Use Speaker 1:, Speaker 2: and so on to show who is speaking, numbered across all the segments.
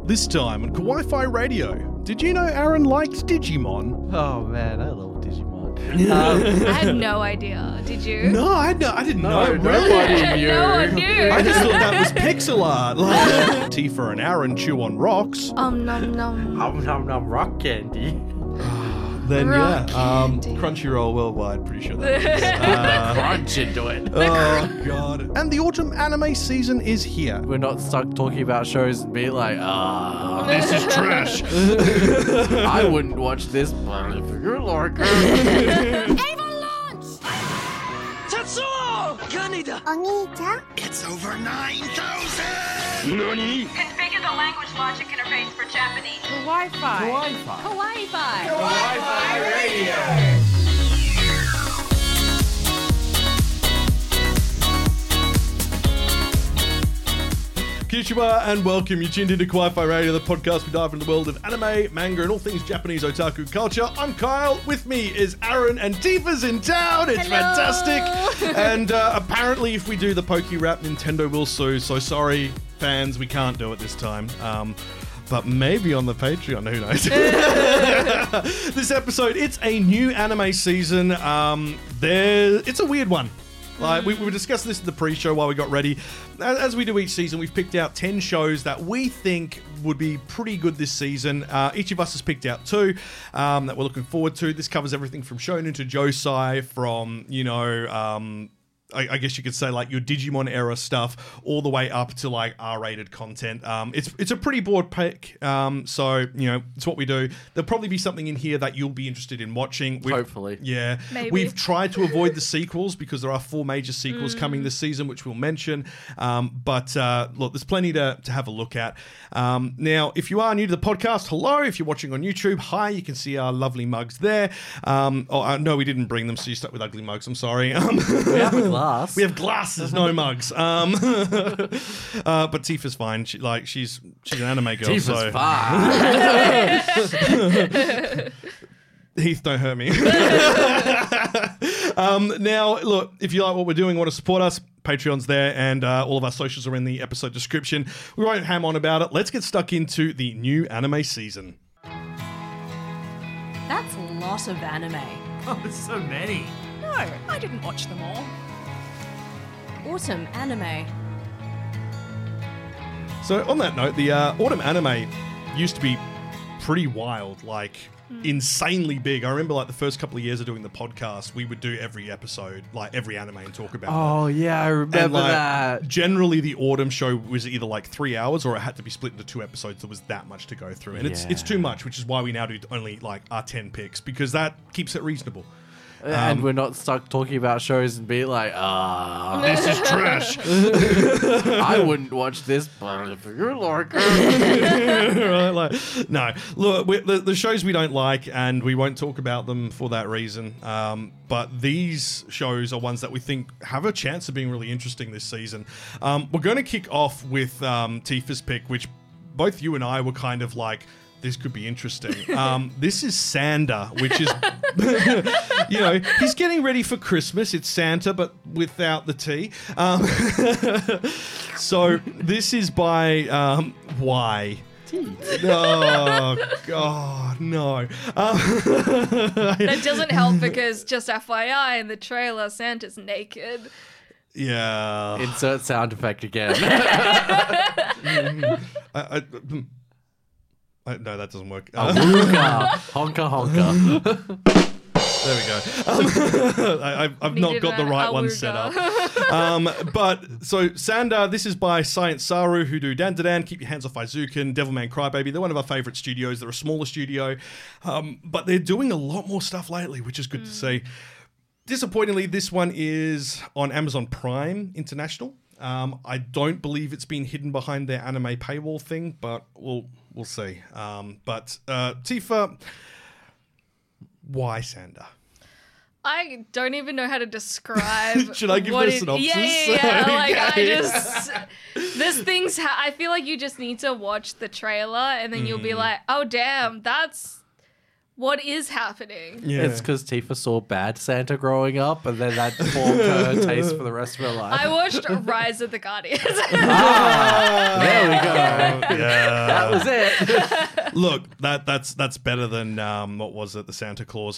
Speaker 1: This time on Kawaii-Fi Radio, did you know Aaron likes Digimon?
Speaker 2: Oh man, I love Digimon.
Speaker 3: I had no idea. Did you?
Speaker 1: No, I didn't know. Really?
Speaker 2: Nobody knew.
Speaker 3: No one knew.
Speaker 1: I just thought that was pixel art. Like, Tifa and Aaron chew on rocks.
Speaker 3: Nom nom.
Speaker 2: Nom nom rock candy.
Speaker 1: Then
Speaker 3: Rock
Speaker 1: yeah,
Speaker 3: candy.
Speaker 1: Crunchyroll Worldwide, pretty sure that is.
Speaker 2: Crunch into it.
Speaker 1: Oh god. And the autumn anime season is here.
Speaker 2: We're not stuck talking about shows and be like,
Speaker 1: This is trash.
Speaker 2: I wouldn't watch this, but if you're like
Speaker 4: Ava launch!
Speaker 5: Tetsuo! Kaneda!
Speaker 4: お兄ちゃん
Speaker 5: It's over 9,000!
Speaker 6: Configure the language logic interface for Japanese.
Speaker 1: Konnichiwa and welcome. You tuned into Kawaii-Fi Radio, the podcast we dive into the world of anime, manga, and all things Japanese otaku culture. I'm Kyle. With me is Aaron, and Tifa's in town. It's
Speaker 3: Hello.
Speaker 1: fantastic. And apparently, if we do the Poke Rap, Nintendo will sue. So sorry, fans, we can't do it this time. But maybe on the Patreon, who knows? This episode, it's a new anime season. It's a weird one. Like we were discussing this in the pre-show while we got ready. As we do each season, we've picked out 10 shows that we think would be pretty good this season. Each of us has picked out 2 that we're looking forward to. This covers everything from shonen to josei, from, I guess you could say like your Digimon era stuff all the way up to like R-rated content. It's a pretty broad pick, so it's what we do. There'll probably be something in here that you'll be interested in watching.
Speaker 2: Hopefully.
Speaker 1: Yeah.
Speaker 3: Maybe.
Speaker 1: We've tried to avoid the sequels because there are 4 major sequels coming this season, which we'll mention. But look, there's plenty to have a look at. Now, if you are new to the podcast, hello. If you're watching on YouTube, hi. You can see our lovely mugs there. No, we didn't bring them, so you stuck with ugly mugs. I'm sorry.
Speaker 2: We have a glass.
Speaker 1: We have glasses, no mugs. But Tifa's fine. She's an anime girl.
Speaker 2: Tifa's
Speaker 1: so.
Speaker 2: fine.
Speaker 1: Heath, don't hurt me. Now, look, if you like what we're doing, want to support us, Patreon's there, and all of our socials are in the episode description. We won't ham on about it. Let's get stuck into the new anime season.
Speaker 7: That's a lot of anime.
Speaker 2: Oh, there's so many.
Speaker 7: No, I didn't watch them all. Autumn anime.
Speaker 1: So on that note, the autumn anime used to be pretty wild, like insanely big. I remember like the first couple of years of doing the podcast, we would do every episode, like every anime, and talk about it.
Speaker 2: Oh yeah, I remember
Speaker 1: And like,
Speaker 2: that.
Speaker 1: generally the autumn show was either like 3 hours or it had to be split into 2 episodes. There was that much to go through, and it's too much, which is why we now do only like our 10 picks, because that keeps it reasonable.
Speaker 2: And we're not stuck talking about shows and be like,
Speaker 1: This is trash.
Speaker 2: I wouldn't watch this, but if you're like
Speaker 1: Right, like, no, look, the shows we don't like, and we won't talk about them for that reason. But these shows are ones that we think have a chance of being really interesting this season. We're going to kick off with Tifa's pick, which both you and I were kind of like, this could be interesting. This is Sander, which is, he's getting ready for Christmas. It's Santa, but without the T. So this is by Y. Oh, God, no.
Speaker 3: That doesn't help because, just FYI, in the trailer, Santa's naked.
Speaker 1: Yeah.
Speaker 2: insert sound effect again.
Speaker 1: No, that doesn't work.
Speaker 2: Honka, honka.
Speaker 1: There we go. I've not got the right one set up. But so Sander, this is by Science Saru, who do Dan Dan, Keep Your Hands Off Izuken, Devilman Crybaby. They're one of our favorite studios. They're a smaller studio, but they're doing a lot more stuff lately, which is good to see. Disappointingly, this one is on Amazon Prime International. I don't believe it's been hidden behind their anime paywall thing, but we'll see. But Tifa, why Sander?
Speaker 3: I don't even know how to describe.
Speaker 1: Should I give
Speaker 3: what
Speaker 1: it a synopsis?
Speaker 3: Yeah. Like
Speaker 1: Okay.
Speaker 3: this thing's. I feel like you just need to watch the trailer and then you'll be like, oh damn, that's what is happening?
Speaker 1: Yeah.
Speaker 2: It's because Tifa saw bad Santa growing up, and then that formed her taste for the rest of her life.
Speaker 3: I watched Rise of the Guardians.
Speaker 2: There we go.
Speaker 1: Yeah.
Speaker 2: That was it.
Speaker 1: Look, that's better than what was it, the Santa Claus.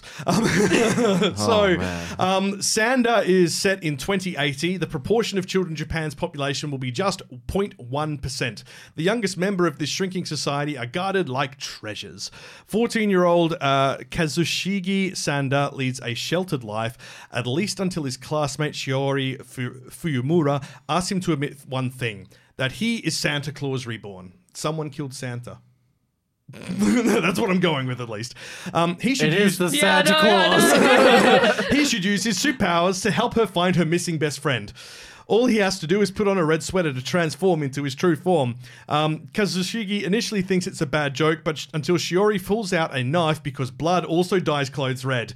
Speaker 2: Man.
Speaker 1: Sanda is set in 2080. The proportion of children in Japan's population will be just 0.1%. The youngest member of this shrinking society are guarded like treasures. 14-year-old Kazushige Sanda leads a sheltered life, at least until his classmate Shiori Fuyumura asks him to admit one thing, that he is Santa Claus reborn. Someone killed Santa. That's what I'm going with, at least. He should
Speaker 2: It is
Speaker 1: use
Speaker 2: the Santa Claus.
Speaker 1: he should use his superpowers to help her find her missing best friend. All he has to do is put on a red sweater to transform into his true form. Kazushige initially thinks it's a bad joke, but until Shiori pulls out a knife because blood also dyes clothes red.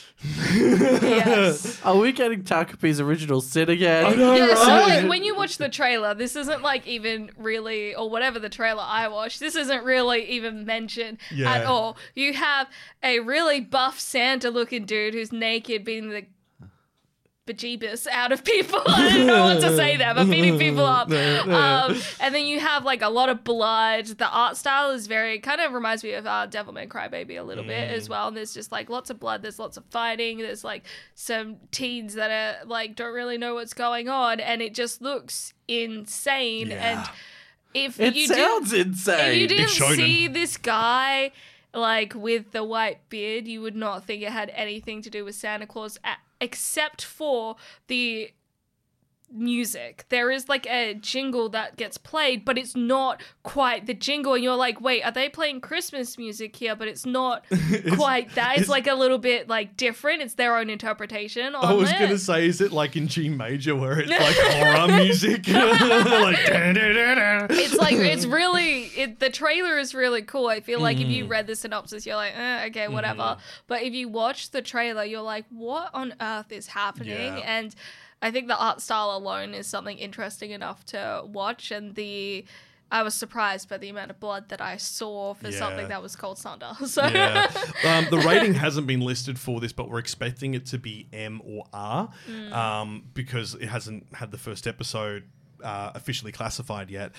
Speaker 3: Yes.
Speaker 2: Are we getting Takapi's original sin again?
Speaker 1: I know,
Speaker 3: Yeah, so
Speaker 1: right?
Speaker 3: like when you watch the trailer, this isn't like even really, or whatever the trailer I watched, this isn't really even mentioned
Speaker 1: Yeah.
Speaker 3: at all. You have a really buff Santa looking dude who's naked beating the bejeebus out of people. I don't know what to say there, but beating people up. And then you have like a lot of blood. The art style is very, kind of reminds me of Devilman Crybaby a little bit as well. And there's just like lots of blood. There's lots of fighting. There's like some teens that are like, don't really know what's going on. And it just looks insane.
Speaker 1: Yeah.
Speaker 3: And if
Speaker 2: It
Speaker 3: you
Speaker 2: sounds
Speaker 3: if
Speaker 2: insane.
Speaker 3: you didn't
Speaker 1: shonen.
Speaker 3: see this guy like with the white beard, you would not think it had anything to do with Santa Claus except for the music. There is like a jingle that gets played, but it's not quite the jingle, and you're like, wait, are they playing Christmas music here? But it's not quite that. It's like a little bit like different. It's their own interpretation on
Speaker 1: I was
Speaker 3: it.
Speaker 1: going to say, is it like in G major where it's like horror music? Like, da-da-da-da.
Speaker 3: It's like, it's really, the trailer is really cool. I feel like if you read the synopsis, you're like, okay, whatever. But if you watch the trailer, you're like, what on earth is happening?
Speaker 1: Yeah.
Speaker 3: And I think the art style alone is something interesting enough to watch. And I was surprised by the amount of blood that I saw for
Speaker 1: Yeah.
Speaker 3: something that was called Sunder. So
Speaker 1: Yeah. The rating hasn't been listed for this, but we're expecting it to be M or R because it hasn't had the first episode officially classified yet.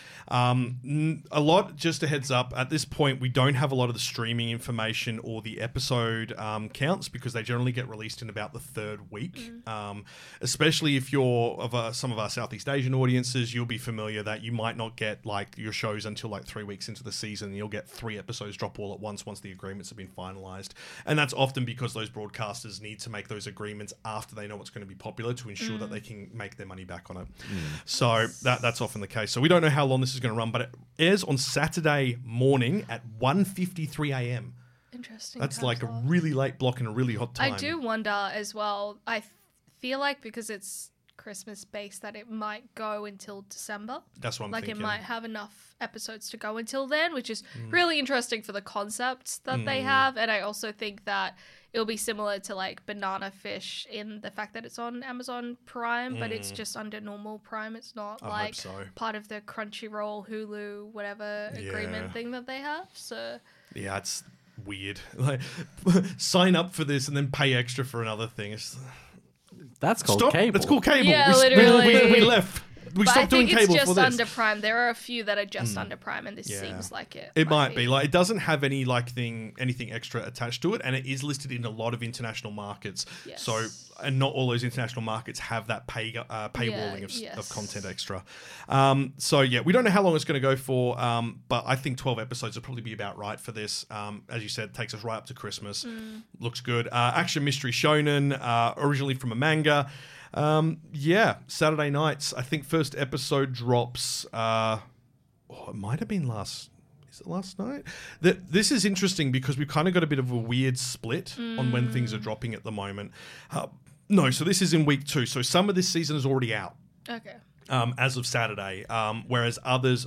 Speaker 1: A lot, just a heads up, at this point we don't have a lot of the streaming information or the episode counts because they generally get released in about the third week. Especially if you're of some of our Southeast Asian audiences, you'll be familiar that you might not get like your shows until like 3 weeks into the season. You'll get 3 episodes drop all at once the agreements have been finalized, and that's often because those broadcasters need to make those agreements after they know what's going to be popular to ensure that they can make their money back on it. So that's often the case. So we don't know how long this is going to run, but it airs on Saturday morning at 1:53 a.m.
Speaker 3: interesting.
Speaker 1: That's
Speaker 3: time
Speaker 1: like a
Speaker 3: slot.
Speaker 1: really late block and a really hot time.
Speaker 3: I do wonder as well. I feel like because it's Christmas based that it might go until December.
Speaker 1: That's what I'm
Speaker 3: Like
Speaker 1: thinking.
Speaker 3: it might have enough episodes to go until then, which is really interesting for the concepts that they have. And I also think that it'll be similar to like Banana Fish in the fact that it's on Amazon Prime, but it's just under normal Prime. It's not
Speaker 1: I hope
Speaker 3: like
Speaker 1: so.
Speaker 3: part of the Crunchyroll, Hulu, whatever agreement
Speaker 1: Yeah.
Speaker 3: thing that they have. So
Speaker 1: Yeah, it's weird. Like, sign up for this and then pay extra for another thing.
Speaker 2: That's called
Speaker 1: Stop.
Speaker 2: cable.
Speaker 1: That's called cable.
Speaker 3: Yeah,
Speaker 1: we
Speaker 3: literally.
Speaker 1: left. We
Speaker 3: but I
Speaker 1: stopped doing
Speaker 3: think
Speaker 1: cable
Speaker 3: it's
Speaker 1: for
Speaker 3: just
Speaker 1: this.
Speaker 3: under Prime. There are a few that are just under Prime, and this
Speaker 1: Yeah.
Speaker 3: seems like it.
Speaker 1: It might be. Like, it doesn't have any anything extra attached to it, and it is listed in a lot of international markets.
Speaker 3: Yes.
Speaker 1: So, and not all those international markets have that paywalling of
Speaker 3: yes.
Speaker 1: content extra. So yeah, we don't know how long it's going to go for, but I think 12 episodes will probably be about right for this. As you said, takes us right up to Christmas. Looks good. Action mystery shonen, originally from a manga. Yeah, Saturday nights. I think first episode drops. It might have been last. Is it last night? This is interesting because we've kind of got a bit of a weird split on when things are dropping at the moment. No, so this is in week 2. So some of this season is already out
Speaker 3: Okay.
Speaker 1: as of Saturday, whereas others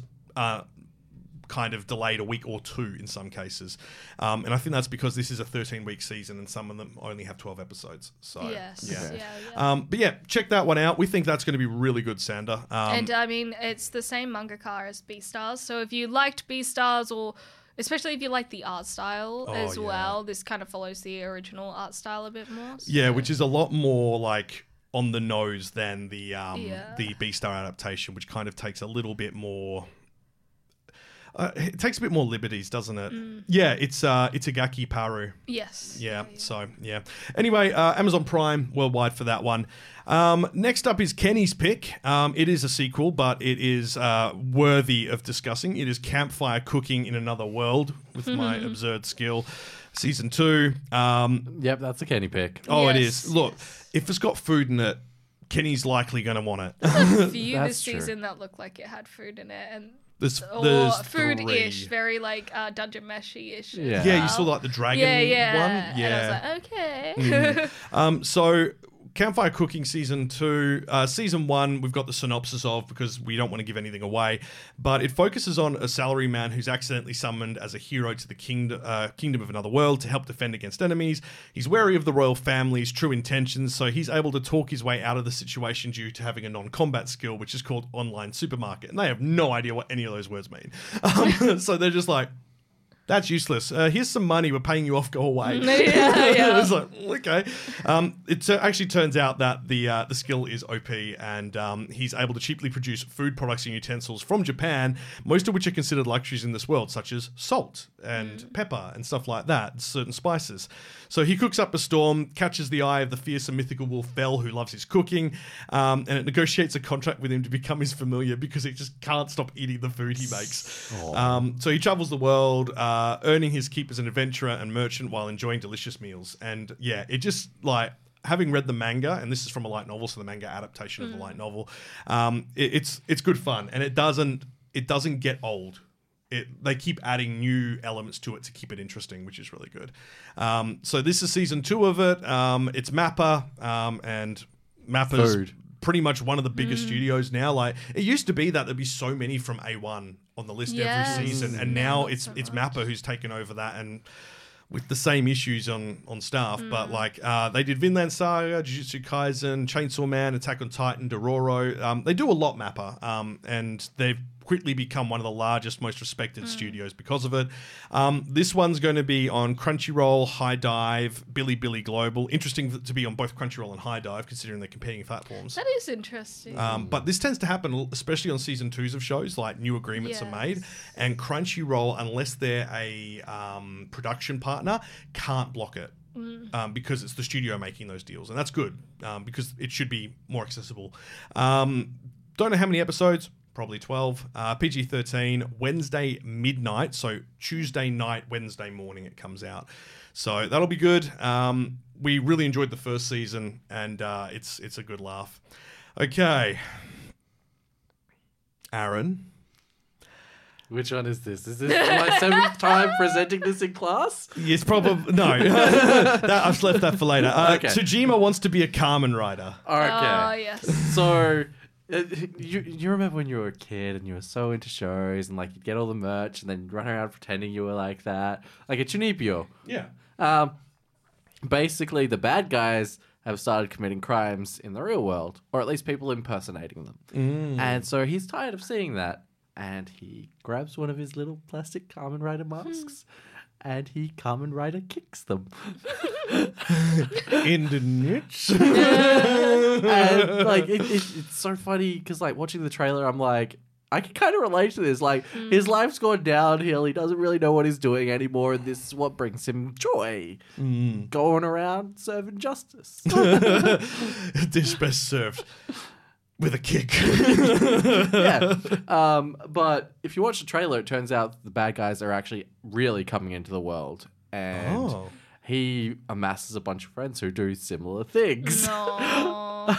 Speaker 1: kind of delayed a week or 2 in some cases. And I think that's because this is a 13-week season and some of them only have 12 episodes. So
Speaker 3: Yes.
Speaker 1: yeah.
Speaker 3: Yeah.
Speaker 1: But yeah, check that one out. We think that's going to be really good, Sander.
Speaker 3: And I mean, it's the same mangaka as Beastars. So if you liked Beastars or Especially if you like the art style as
Speaker 1: yeah.
Speaker 3: well. This kind of follows the original art style a bit more. So.
Speaker 1: Yeah, which is a lot more like on the nose than the
Speaker 3: Yeah.
Speaker 1: Beastar adaptation, which kind of takes a little bit more. It takes a bit more liberties, doesn't it? Yeah, it's Itagaki Paru.
Speaker 3: Yes.
Speaker 1: Yeah, so yeah. Anyway, Amazon Prime worldwide for that one. Next up is Kenny's pick. It is a sequel, but it is worthy of discussing. It is Campfire Cooking in Another World with my absurd skill. Season 2.
Speaker 2: Yep, that's a Kenny pick.
Speaker 1: Oh, it
Speaker 3: Yes.
Speaker 1: is. Look, if it's got food in it, Kenny's likely going to want it.
Speaker 3: A few
Speaker 2: That's
Speaker 3: this
Speaker 2: true.
Speaker 3: season that looked like it had food in it, and
Speaker 1: There's
Speaker 3: or food-ish,
Speaker 1: 3.
Speaker 3: very like Dungeon Meshy-ish.
Speaker 2: Yeah.
Speaker 3: as
Speaker 1: Yeah, you
Speaker 3: well.
Speaker 1: saw like the dragon
Speaker 3: yeah.
Speaker 1: one. Yeah.
Speaker 3: And I was like, okay.
Speaker 1: So Campfire Cooking Season 2. Season 1, we've got the synopsis of because we don't want to give anything away. But it focuses on a salaryman who's accidentally summoned as a hero to the kingdom of another world to help defend against enemies. He's wary of the royal family's true intentions, so he's able to talk his way out of the situation due to having a non-combat skill, which is called Online Supermarket. And they have no idea what any of those words mean. So they're just like, that's useless. Here's some money. We're paying you off. Go away.
Speaker 3: Yeah.
Speaker 1: It's like, okay. It actually turns out that the skill is OP, and he's able to cheaply produce food products and utensils from Japan, most of which are considered luxuries in this world, such as salt and pepper and stuff like that, certain spices. So he cooks up a storm, catches the eye of the fearsome mythical wolf Bell, who loves his cooking, and it negotiates a contract with him to become his familiar because he just can't stop eating the food he makes. So he travels the world, earning his keep as an adventurer and merchant while enjoying delicious meals. And yeah, it just like having read the manga, and this is from a light novel, so the manga adaptation of the light novel, it's good fun, and it doesn't get old. They keep adding new elements to it to keep it interesting, which is really good. So this is season 2 of it. It's Mappa, and Mappa's
Speaker 2: Food.
Speaker 1: pretty much one of the biggest studios now. Like it used to be that there'd be so many from A1 on the list
Speaker 3: Yes.
Speaker 1: every season, and now
Speaker 3: Not
Speaker 1: it's
Speaker 3: so
Speaker 1: it's
Speaker 3: much.
Speaker 1: Mappa who's taken over that, and with the same issues on staff. But like they did Vinland Saga, Jujutsu Kaisen, Chainsaw Man, Attack on Titan, Dororo. They do a lot, Mappa, and they've quickly become one of the largest, most respected studios because of it. This one's going to be on Crunchyroll, High Dive, Bilibili Global. Interesting to be on both Crunchyroll and High Dive, considering they're competing platforms.
Speaker 3: That is interesting.
Speaker 1: But this tends to happen, especially on season 2s of shows, like new agreements are made,
Speaker 3: Yes.
Speaker 1: and Crunchyroll, unless they're a production partner, can't block it. Because it's the studio making those deals, and that's good because it should be more accessible. Don't know how many episodes, probably 12. PG-13, Wednesday midnight, so Tuesday night, Wednesday morning it comes out. So that'll be good. We really enjoyed the first season, and it's a good laugh. Okay, Aaron.
Speaker 2: Which one is this? Is this my 7th time presenting this in class?
Speaker 1: Yes, probably no. I've left that for later.
Speaker 2: Okay.
Speaker 1: Tsujima wants to be a Kamen Rider.
Speaker 2: Okay.
Speaker 3: Oh, yes.
Speaker 2: So, you remember when you were a kid and you were so into shows and like you'd get all the merch and then run around pretending you were like that, like a Chunibyo.
Speaker 1: Yeah.
Speaker 2: Basically, the bad guys have started committing crimes in the real world, or at least people impersonating them. And so he's tired of seeing that, and he grabs one of his little plastic Kamen Rider masks. And he Kamen Rider kicks them.
Speaker 1: In the niche.
Speaker 2: And like it's so funny because like watching the trailer, I'm like, I can kind of relate to this. Like his life's gone downhill. He doesn't really know what he's doing anymore, and this is what brings him joy. Going around serving justice.
Speaker 1: Dish best served with a kick.
Speaker 2: Yeah. But if you watch the trailer, it turns out the bad guys are actually really coming into the world, and he amasses a bunch of friends who do similar things.
Speaker 3: No.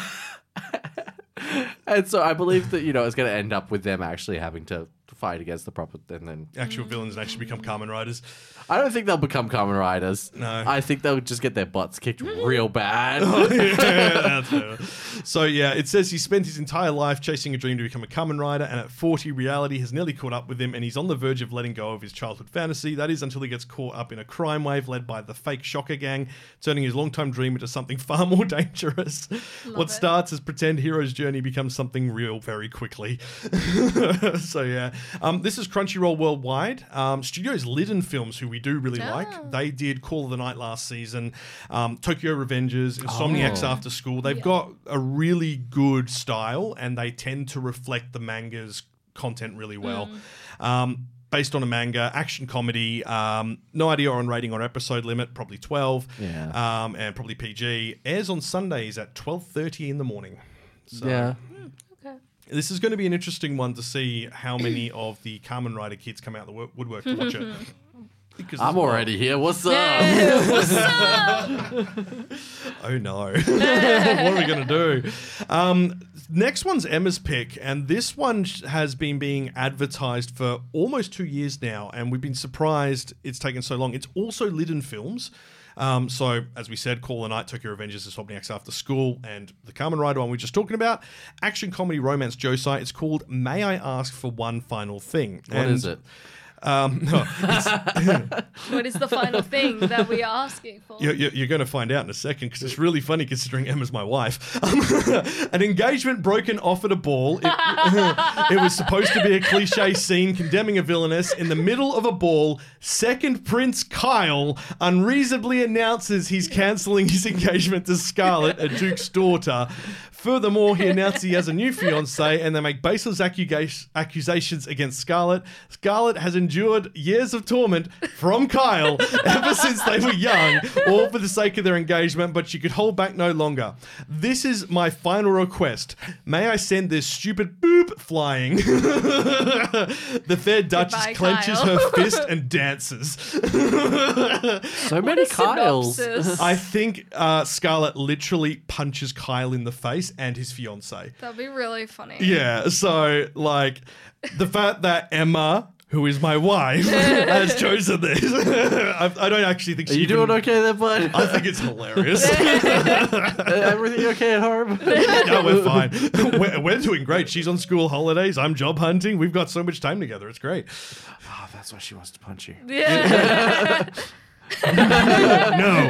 Speaker 2: And so I believe that, you know, it's going to end up with them actually having to fight against the proper, and then
Speaker 1: Actual villains actually become Kamen Riders.
Speaker 2: I don't think they'll become Kamen Riders.
Speaker 1: No.
Speaker 2: I think they'll just get their butts kicked real bad.
Speaker 1: Yeah, that's fair. So yeah, it says he spent his entire life chasing a dream to become a Kamen Rider, and at 40, reality has nearly caught up with him, and he's on the verge of letting go of his childhood fantasy. That is until he gets caught up in a crime wave led by the fake Shocker Gang, turning his longtime dream into something far more dangerous. What
Speaker 3: it.
Speaker 1: starts as pretend hero's journey becomes something real very quickly. So yeah, This is Crunchyroll Worldwide. Studios Liden Films, who we do really like. They did Call of the Night last season, Tokyo Revengers, Insomniacs After School. They've got a really good style, and they tend to reflect the manga's content really well. Based on a manga, action comedy, no idea on rating or episode limit, probably 12, and probably PG. Airs on Sundays at 12:30 in the morning. So
Speaker 2: Yeah.
Speaker 3: Okay.
Speaker 1: this is going to be an interesting one to see how many of the Kamen Rider kids come out of the woodwork to watch it. Because
Speaker 2: I'm already here. What's up?
Speaker 3: What's up?
Speaker 1: Oh no. What are we going to do? Next one's Emma's pick, and this one has been being advertised for almost 2 years now, and we've been surprised it's taken so long. It's also Liden Films. So, as we said, Call of the Night, Tokyo Revengers, Insomniacs After School, and the Kamen Rider one we were just talking about. Action comedy romance Josei. It's called May I Ask for One Final Thing?
Speaker 2: What is it?
Speaker 3: What is the final thing that we are asking for?
Speaker 1: You're going to find out in a second, because it's really funny considering Emma's my wife. An engagement broken off at a ball. It was supposed to be a cliche scene condemning a villainess. In the middle of a ball, second Prince Kyle unreasonably announces he's cancelling his engagement to Scarlet, a Duke's daughter. Furthermore, he announced he has a new fiancée, and they make baseless accusations against Scarlet. Scarlet has endured years of torment from Kyle ever since they were young, all for the sake of their engagement, but she could hold back no longer. This is my final request. May I send this stupid boop flying? The fair Duchess
Speaker 3: Goodbye,
Speaker 1: clenches
Speaker 3: Kyle.
Speaker 1: her fist and dances.
Speaker 2: So many Kyles.
Speaker 3: Synopsis?
Speaker 1: I think Scarlet literally punches Kyle in the face and his fiancée.
Speaker 3: That'd be really funny.
Speaker 1: Yeah, so, like, the fact that Emma, who is my wife, has chosen this, I don't actually think
Speaker 2: Are
Speaker 1: she
Speaker 2: you doing okay there, bud?
Speaker 1: I think it's hilarious.
Speaker 2: Everything okay at home?
Speaker 1: No, we're fine. We're doing great. She's on school holidays. I'm job hunting. We've got so much time together. It's great.
Speaker 2: Oh, that's why she wants to punch you.
Speaker 3: Yeah.
Speaker 1: No.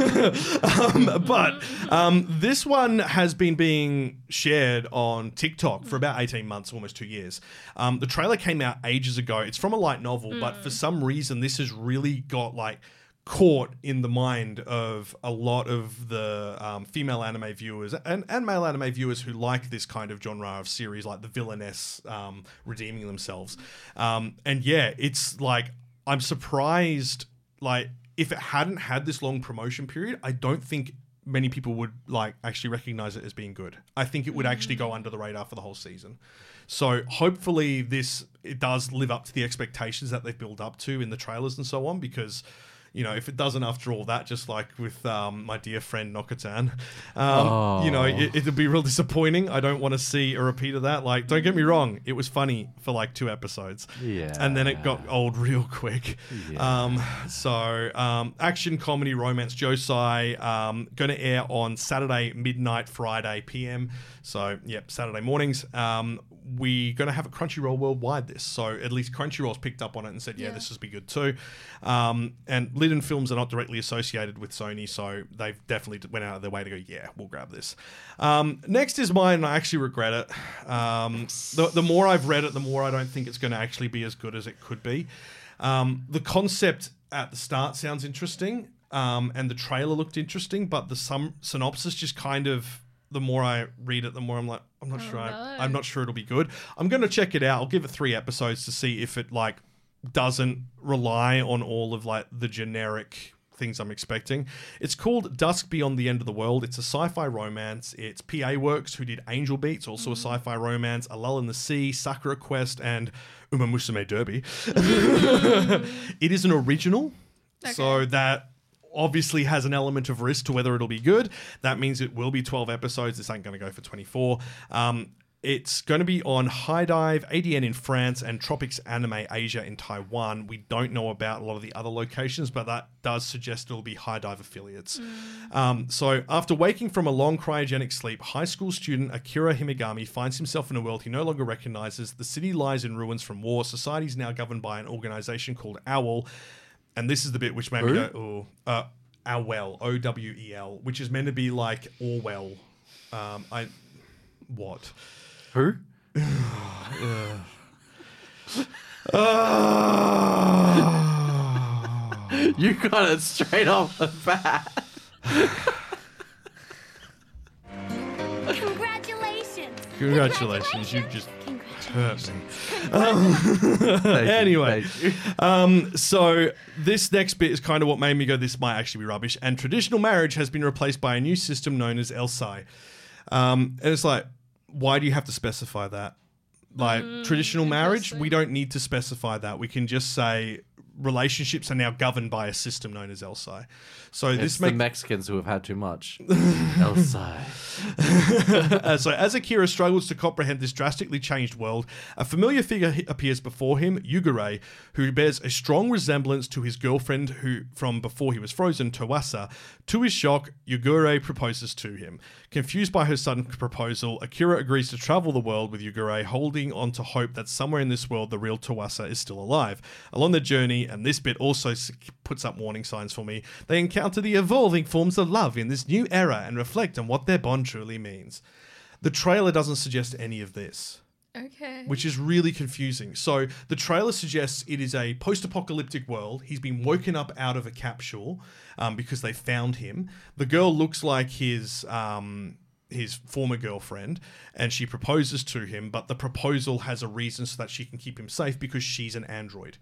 Speaker 1: But this one has been being shared on TikTok for about 18 months, almost 2 years. The trailer came out ages ago. It's from a light novel, but for some reason, this has really got like caught in the mind of a lot of the female anime viewers and male anime viewers who like this kind of genre of series, like the villainess redeeming themselves. And yeah, it's like, I'm surprised, like, if it hadn't had this long promotion period, I don't think many people would like actually recognize it as being good. I think it would actually go under the radar for the whole season. So hopefully it does live up to the expectations that they've built up to in the trailers and so on, because, you know, if it doesn't after all that, just like with my dear friend Nokatan, you know, it'll be real disappointing. I don't want to see a repeat of that. Like, don't get me wrong, it was funny for like 2 episodes.
Speaker 2: Yeah.
Speaker 1: And then it got old real quick.
Speaker 2: Yeah.
Speaker 1: Action comedy romance Josei, going to air on Saturday midnight, Friday PM. So, yep, Saturday mornings. We're going to have a Crunchyroll Worldwide this. So at least Crunchyroll's picked up on it and said, yeah, this will be good too. And Liden Films are not directly associated with Sony, so they've definitely went out of their way to go, yeah, we'll grab this. Next is mine, and I actually regret it. The more I've read it, the more I don't think it's going to actually be as good as it could be. The concept at the start sounds interesting, and the trailer looked interesting, but the synopsis just kind of... The more I read it, the more I'm like, I'm not sure. I'm not sure it'll be good. I'm going to check it out. I'll give it 3 episodes to see if it like doesn't rely on all of like the generic things I'm expecting. It's called Dusk Beyond the End of the World. It's a sci-fi romance. It's PA Works, who did Angel Beats, also a sci-fi romance, A Lull in the Sea, Sakura Quest, and Uma Musume Derby. It is an original, so that obviously has an element of risk to whether it'll be good. That means it will be 12 episodes. This ain't going to go for 24. It's going to be on High Dive, ADN in France, and Tropics Anime Asia in Taiwan. We don't know about a lot of the other locations, but that does suggest it'll be High Dive affiliates. So after waking from a long cryogenic sleep, high school student Akira Himegami finds himself in a world he no longer recognizes. The city lies in ruins from war. Society is now governed by an organization called OWL. And this is the bit which made me go, OWL, O-W-E-L, which is meant to be like Orwell. What?
Speaker 2: Who? You got it straight off the bat.
Speaker 4: Congratulations.
Speaker 1: Congratulations, you just hurt me.
Speaker 2: Thank you,
Speaker 1: Anyway,
Speaker 2: thank you.
Speaker 1: so this next bit is kind of what made me go, this might actually be rubbish. And traditional marriage has been replaced by a new system known as Elsai. And it's like, why do you have to specify that? Like, traditional marriage, we don't need to specify that. We can just say relationships are now governed by a system known as Elsai. So
Speaker 2: It's
Speaker 1: this
Speaker 2: the
Speaker 1: makes...
Speaker 2: Mexicans who have had too much. Elsai.
Speaker 1: So as Akira struggles to comprehend this drastically changed world, a familiar figure appears before him, Yugure, who bears a strong resemblance to his girlfriend who from before he was frozen, Tawasa. To his shock, Yugure proposes to him. Confused by her sudden proposal, Akira agrees to travel the world with Yugure, holding on to hope that somewhere in this world the real Tawasa is still alive. Along the journey, and this bit also puts up warning signs for me, they encounter the evolving forms of love in this new era and reflect on what their bond truly means. The trailer doesn't suggest any of this,
Speaker 3: Okay.
Speaker 1: which is really confusing. So the trailer suggests it is a post-apocalyptic world. He's been woken up out of a capsule because they found him. The girl looks like his former girlfriend, and she proposes to him, but the proposal has a reason so that she can keep him safe because she's an android.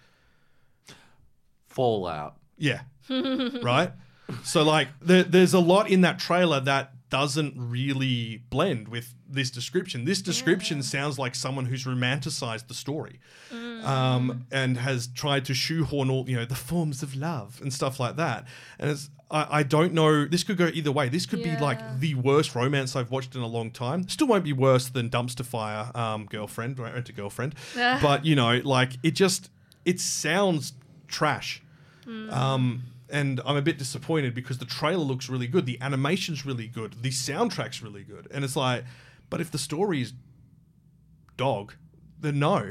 Speaker 2: Fallout.
Speaker 1: Yeah. Right? So, like, there's a lot in that trailer that doesn't really blend with this description. This description sounds like someone who's romanticized the story and has tried to shoehorn all, the forms of love and stuff like that. And I don't know. This could go either way. This could be like the worst romance I've watched in a long time. Still won't be worse than Dumpster Fire Girlfriend, or Rent a Girlfriend. But, it sounds trash. And I'm a bit disappointed because the trailer looks really good. The animation's really good. The soundtrack's really good. And it's like, but if the story is dog, then no.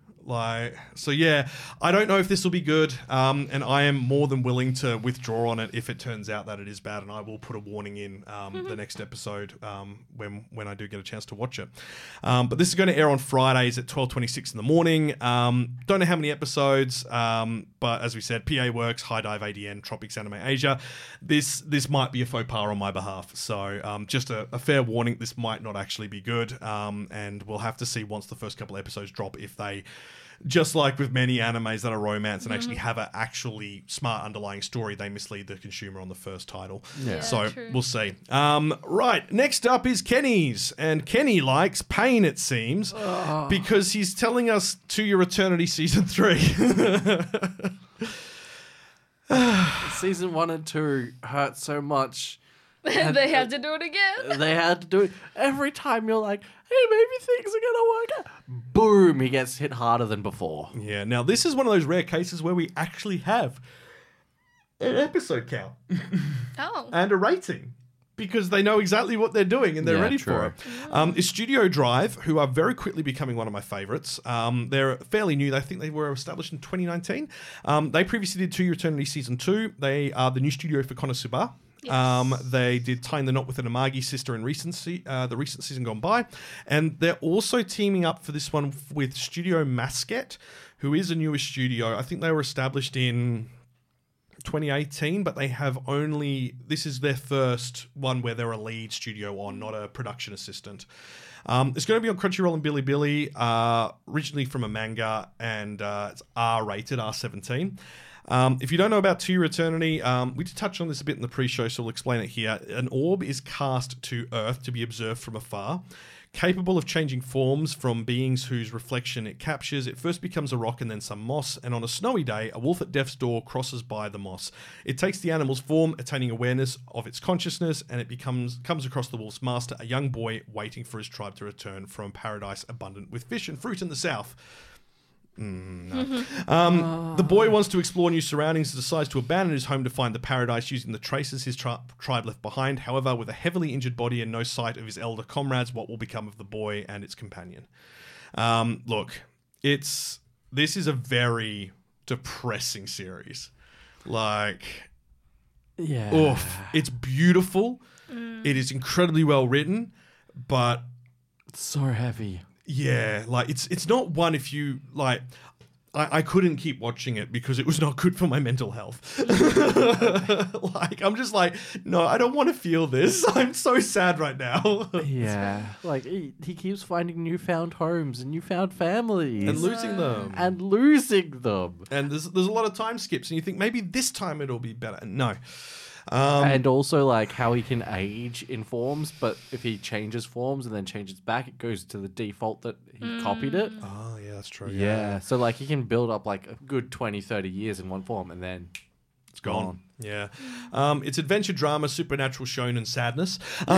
Speaker 1: So yeah, I don't know if this will be good. And I am more than willing to withdraw on it if it turns out that it is bad. And I will put a warning in the next episode when I do get a chance to watch it. But this is going to air on Fridays at 12:26 in the morning. Don't know how many episodes, but as we said, PA Works, High Dive ADN, Tropics Anime Asia. This might be a faux pas on my behalf. So just a fair warning, this might not actually be good. And we'll have to see once the first couple of episodes drop if they... Just like with many animes that are romance and actually have an actually smart underlying story, they mislead the consumer on the first title.
Speaker 2: Yeah.
Speaker 1: So
Speaker 3: true.
Speaker 1: we'll see. Right, next up is Kenny's. And Kenny likes pain, it seems, because he's telling us To Your Eternity Season 3.
Speaker 2: Season 1 and 2 hurt so much.
Speaker 3: They have to do it again.
Speaker 2: They had to do it. Every time you're like, hey, maybe things are going to work out. Boom, he gets hit harder than before.
Speaker 1: Yeah, now this is one of those rare cases where we actually have an episode count
Speaker 3: Oh.
Speaker 1: and a rating. Because they know exactly what they're doing and they're ready for it. It's Studio Drive, who are very quickly becoming one of my favorites. They're fairly new. I think they were established in 2019. They previously did To Your Eternity Season 2. They are the new studio for Konosuba.
Speaker 3: Yes.
Speaker 1: They did Tying the Knot with an Amagi Sister in the recent season gone by. And they're also teaming up for this one with Studio Masket, who is a newer studio. I think they were established in 2018, but they have this is their first one where they're a lead studio on, not a production assistant. It's going to be on Crunchyroll and Bilibili, originally from a manga, and it's R-rated, R17. If you don't know about To Your Eternity, we did touch on this a bit in the pre-show, so we'll explain it here. An orb is cast to Earth to be observed from afar. Capable of changing forms from beings whose reflection it captures, it first becomes a rock and then some moss, and on a snowy day, a wolf at death's door crosses by the moss. It takes the animal's form, attaining awareness of its consciousness, and it comes across the wolf's master, a young boy waiting for his tribe to return from paradise abundant with fish and fruit in the south. No. The boy wants to explore new surroundings and decides to abandon his home to find the paradise using the traces his tribe left behind. However, with a heavily injured body and no sight of his elder comrades, what will become of the boy and its companion? Look, this is a very depressing series. It's beautiful. It is incredibly well written, but
Speaker 2: It's so heavy.
Speaker 1: Yeah, like it's not one if you like. I couldn't keep watching it because it was not good for my mental health. Like, I'm just like, no, I don't want to feel this. I'm so sad right now.
Speaker 2: Yeah. Like, he keeps finding newfound homes and newfound families.
Speaker 1: And losing them.
Speaker 2: And losing them.
Speaker 1: And there's a lot of time skips, and you think maybe this time it'll be better. No.
Speaker 2: And also, like, how he can age in forms, but if he changes forms and then changes back, it goes to the default that he copied it.
Speaker 1: Oh, yeah, that's true.
Speaker 2: Yeah. So, like, he can build up, like, a good 20, 30 years in one form, and then
Speaker 1: It's gone.
Speaker 2: gone.
Speaker 1: Yeah. It's adventure drama, supernatural shonen sadness.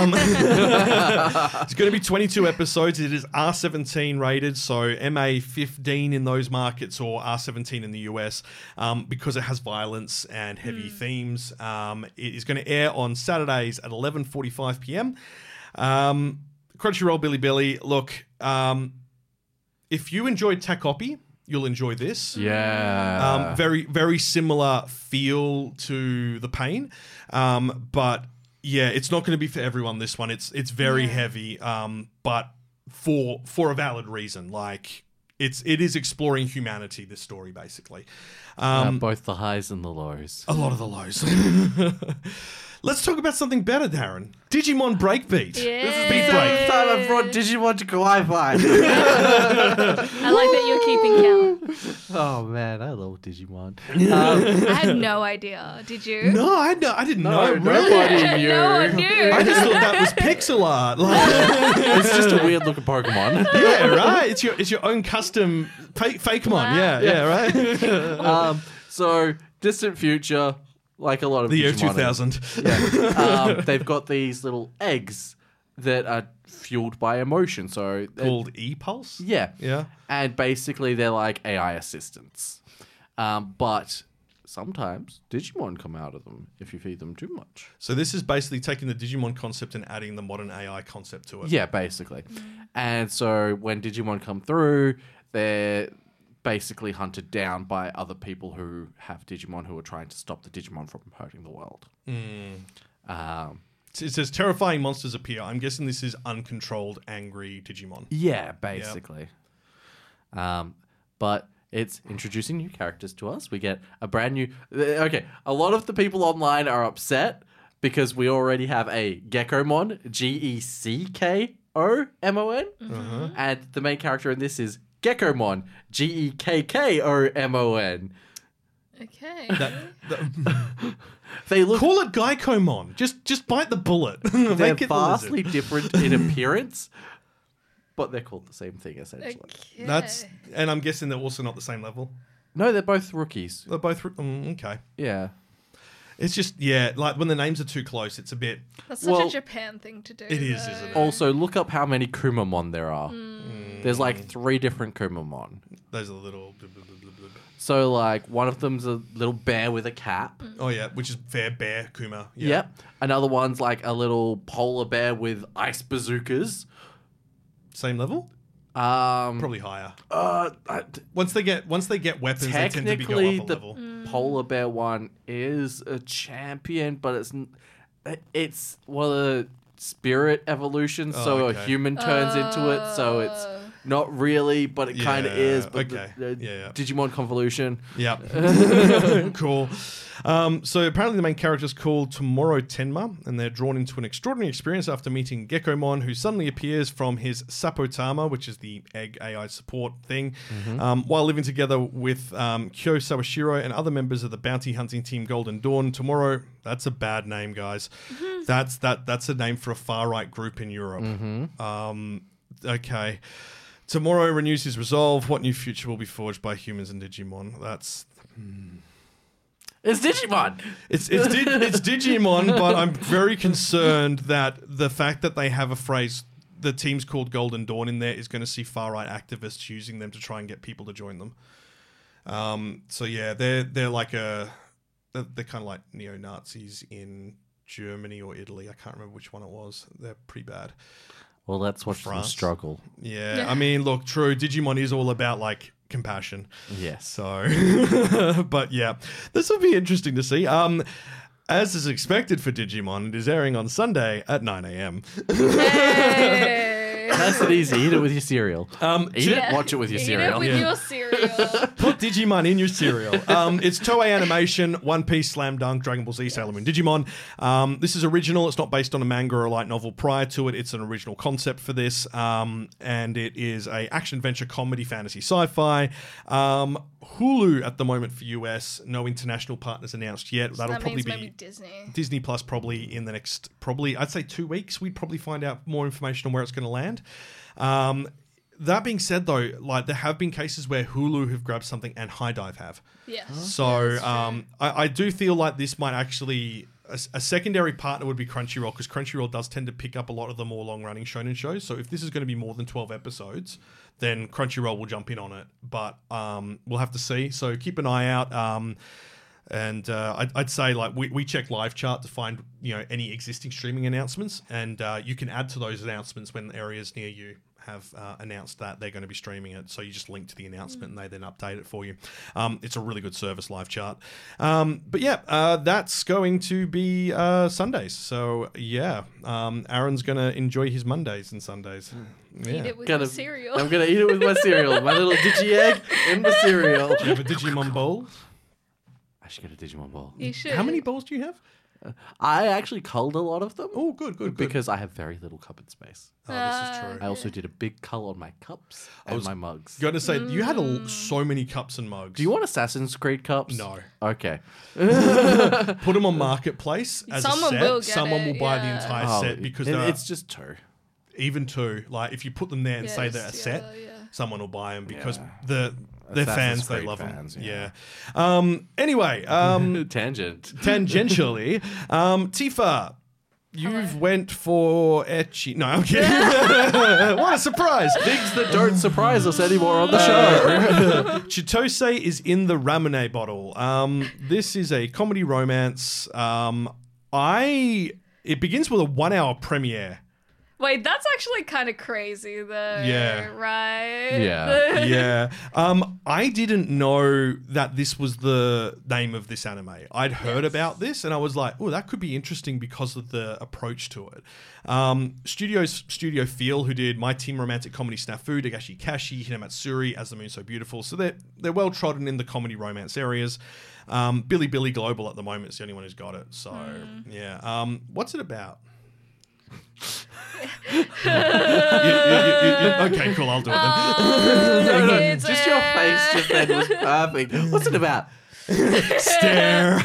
Speaker 1: It's going to be 22 episodes. It is R17 rated, so MA 15 in those markets or R17 in the US, because it has violence and heavy themes. It is going to air on Saturdays at 11:45 p.m. Crunchyroll, Bilibili. Look, if you enjoyed Takopi, you'll enjoy this.
Speaker 2: Yeah.
Speaker 1: Very, very similar feel to The Pain. But yeah, it's not going to be for everyone, this one. It's very heavy, but for a valid reason. Like, it is exploring humanity, this story, basically.
Speaker 2: Both the highs and the lows.
Speaker 1: A lot of the lows. Let's talk about something better, Darren. Digimon Breakbeat.
Speaker 3: Yeah.
Speaker 1: Beat Break.
Speaker 2: Time I brought Digimon to Wi-Fi.
Speaker 3: I like that you're keeping count.
Speaker 2: Oh man, I love Digimon.
Speaker 3: I had no idea. Did you?
Speaker 1: No, I didn't know. Really?
Speaker 2: Nobody knew.
Speaker 3: No one knew.
Speaker 1: I just thought that was pixel art. Like,
Speaker 2: It's just a weird looking Pokemon.
Speaker 1: yeah, right. It's your own custom Fakemon.
Speaker 3: Wow.
Speaker 1: Yeah, right.
Speaker 2: So distant future, like a lot of
Speaker 1: The year
Speaker 2: Digimon
Speaker 1: 2000.
Speaker 2: they've got these little eggs that are fueled by emotion. So
Speaker 1: Called E-Pulse?
Speaker 2: yeah,
Speaker 1: Yeah.
Speaker 2: and basically they're like AI assistants. But sometimes Digimon come out of them if you feed them too much.
Speaker 1: So this is basically taking the Digimon concept and adding the modern AI concept to it.
Speaker 2: Yeah, basically. And so when Digimon come through, they're basically hunted down by other people who have Digimon who are trying to stop the Digimon from hurting the world.
Speaker 1: It says terrifying monsters appear. I'm guessing this is uncontrolled, angry Digimon.
Speaker 2: Yeah, basically. But it's introducing new characters to us. We get a brand new... Okay, a lot of the people online are upset because we already have a Gekomon, Gekkomon, and the main character in this is Gekomon, Gekkomon.
Speaker 3: Okay.
Speaker 2: They look...
Speaker 1: Call it Geikomon. Just bite the bullet.
Speaker 2: They're
Speaker 1: Make it
Speaker 2: vastly
Speaker 1: lizard.
Speaker 2: different in appearance, but they're called the same thing, essentially.
Speaker 3: Okay.
Speaker 1: And I'm guessing they're also not the same level.
Speaker 2: No, they're both rookies.
Speaker 1: They're both... okay.
Speaker 2: Yeah.
Speaker 1: It's just, yeah, like when the names are too close, it's a bit...
Speaker 3: That's such
Speaker 2: Well,
Speaker 3: a Japan thing to do.
Speaker 1: It is,
Speaker 3: though.
Speaker 1: isn't it?
Speaker 2: Also, look up how many Kumamon there are. There's like 3 different Kumamon.
Speaker 1: Those are the little...
Speaker 2: So, like, one of them's a little bear with a cap.
Speaker 1: Oh, yeah, which is Fair Bear Kuma. Yeah.
Speaker 2: Yep. Another one's like a little polar bear with ice bazookas.
Speaker 1: Same level?
Speaker 2: Um,
Speaker 1: Probably higher.
Speaker 2: I-
Speaker 1: Once they get weapons, they tend to be go
Speaker 2: technically,
Speaker 1: up a
Speaker 2: the
Speaker 1: level.
Speaker 2: polar bear one is a champion, but it's one of the spirit evolutions. So
Speaker 1: okay.
Speaker 2: a human turns into it. So it's not really, but it kind of
Speaker 1: Yeah,
Speaker 2: is. But
Speaker 1: okay.
Speaker 2: the
Speaker 1: Yeah.
Speaker 2: Digimon convolution.
Speaker 1: Yeah. Cool. So apparently the main character is called Tomorrow Tenma, and they're drawn into an extraordinary experience after meeting Gekomon, who suddenly appears from his Sapotama, which is the egg AI support thing, while living together with Kyo Sawashiro and other members of the bounty hunting team Golden Dawn. Tomorrow, that's a bad name, guys. That's a name for a far-right group in Europe. Okay. Tomorrow renews his resolve. What new future will be forged by humans and Digimon? That's...
Speaker 2: It's Digimon.
Speaker 1: It's Digimon, but I'm very concerned that the fact that they have a phrase, the team's called Golden Dawn in there, is going to see far-right activists using them to try and get people to join them. So yeah, they're like they're kind of like neo-Nazis in Germany or Italy. I can't remember which one it was. They're pretty bad.
Speaker 2: Well, let's watch them
Speaker 1: France.
Speaker 2: struggle.
Speaker 1: Yeah, I mean, look, true. Digimon is all about like compassion.
Speaker 2: Yes.
Speaker 1: So, but yeah, this will be interesting to see. As is expected for Digimon, it is airing on Sunday at 9 a.m.
Speaker 3: Hey.
Speaker 2: Nice and easy. Eat it with your cereal. Eat it,
Speaker 3: Yeah.
Speaker 2: watch it with your
Speaker 3: Eat
Speaker 2: cereal.
Speaker 3: it with your cereal.
Speaker 1: Put Digimon in your cereal. It's Toei Animation, One Piece, Slam Dunk, Dragon Ball Z, Sailor Moon, Digimon. This is original. It's not based on a manga or a light novel prior to it. It's an original concept for this. And it is a action-adventure comedy, fantasy, sci-fi. Hulu at the moment for US. No international partners announced yet. That'll
Speaker 3: that
Speaker 1: probably
Speaker 3: means
Speaker 1: be
Speaker 3: maybe Disney.
Speaker 1: Disney Plus probably in the next, I'd say 2 weeks. We'd probably find out more information on where it's going to land. That being said, though, like there have been cases where Hulu have grabbed something and High Dive have.
Speaker 3: Yes.
Speaker 1: So I do feel like this might actually a secondary partner would be Crunchyroll, because Crunchyroll does tend to pick up a lot of the more long-running shonen shows. So if this is going to be more than 12 episodes, then Crunchyroll will jump in on it. But we'll have to see. So keep an eye out. And I'd say like we check LiveChart to find any existing streaming announcements, and you can add to those announcements when areas near you have announced that they're going to be streaming it. So you just link to the announcement and they then update it for you. It's a really good service, LiveChart. But yeah, that's going to be Sundays. So yeah, Aaron's going to enjoy his Mondays and Sundays. Yeah.
Speaker 3: Eat it with your cereal.
Speaker 2: I'm going to eat it with my cereal. My little Digi egg in the cereal.
Speaker 1: Do you have a Digimon bowl?
Speaker 2: I should get a Digimon ball.
Speaker 3: You should.
Speaker 1: How many bowls do you have?
Speaker 2: I actually culled a lot of them.
Speaker 1: Oh, good.
Speaker 2: Because I have very little cupboard space.
Speaker 1: Oh, this is true.
Speaker 2: I also did a big cull on my cups and my mugs.
Speaker 1: Going to say, you had so many cups and mugs.
Speaker 2: Do you want Assassin's Creed cups?
Speaker 1: No.
Speaker 2: Okay.
Speaker 1: Put them on Marketplace as
Speaker 3: Someone
Speaker 1: a set.
Speaker 3: will get
Speaker 1: Someone
Speaker 3: it,
Speaker 1: will buy the
Speaker 3: yeah.
Speaker 1: entire set because
Speaker 2: and
Speaker 1: they're
Speaker 2: it's just two.
Speaker 1: even two. Like if you put them there and say they're a set, someone will buy them because they're
Speaker 2: Assassin's
Speaker 1: fans. They
Speaker 2: Creed
Speaker 1: love
Speaker 2: fans,
Speaker 1: them.
Speaker 2: yeah.
Speaker 1: Yeah. Anyway,
Speaker 2: Tangent.
Speaker 1: tangentially, Tifa, you've went for ecchi. No, I'm kidding. What a surprise!
Speaker 2: Things that don't surprise us anymore on the show.
Speaker 1: Chitose is in the Ramune bottle. This is a comedy romance. It begins with a 1 hour premiere.
Speaker 3: Wait, that's actually kind of crazy, though.
Speaker 1: Yeah.
Speaker 3: Right?
Speaker 2: Yeah.
Speaker 1: Yeah. I didn't know that this was the name of this anime. I'd heard about this and I was like, oh, that could be interesting because of the approach to it. Studio Feel, who did My Team Romantic Comedy Snafu, Dagashi Kashi, Hinamatsuri, As the Moon So Beautiful. So they're well trodden in the comedy romance areas. Billy Global at the moment is the only one who's got it. So, yeah. What's it about? Okay, cool. I'll do it then.
Speaker 3: No,
Speaker 2: Just your face just then was perfect. What's it about?
Speaker 1: Stare.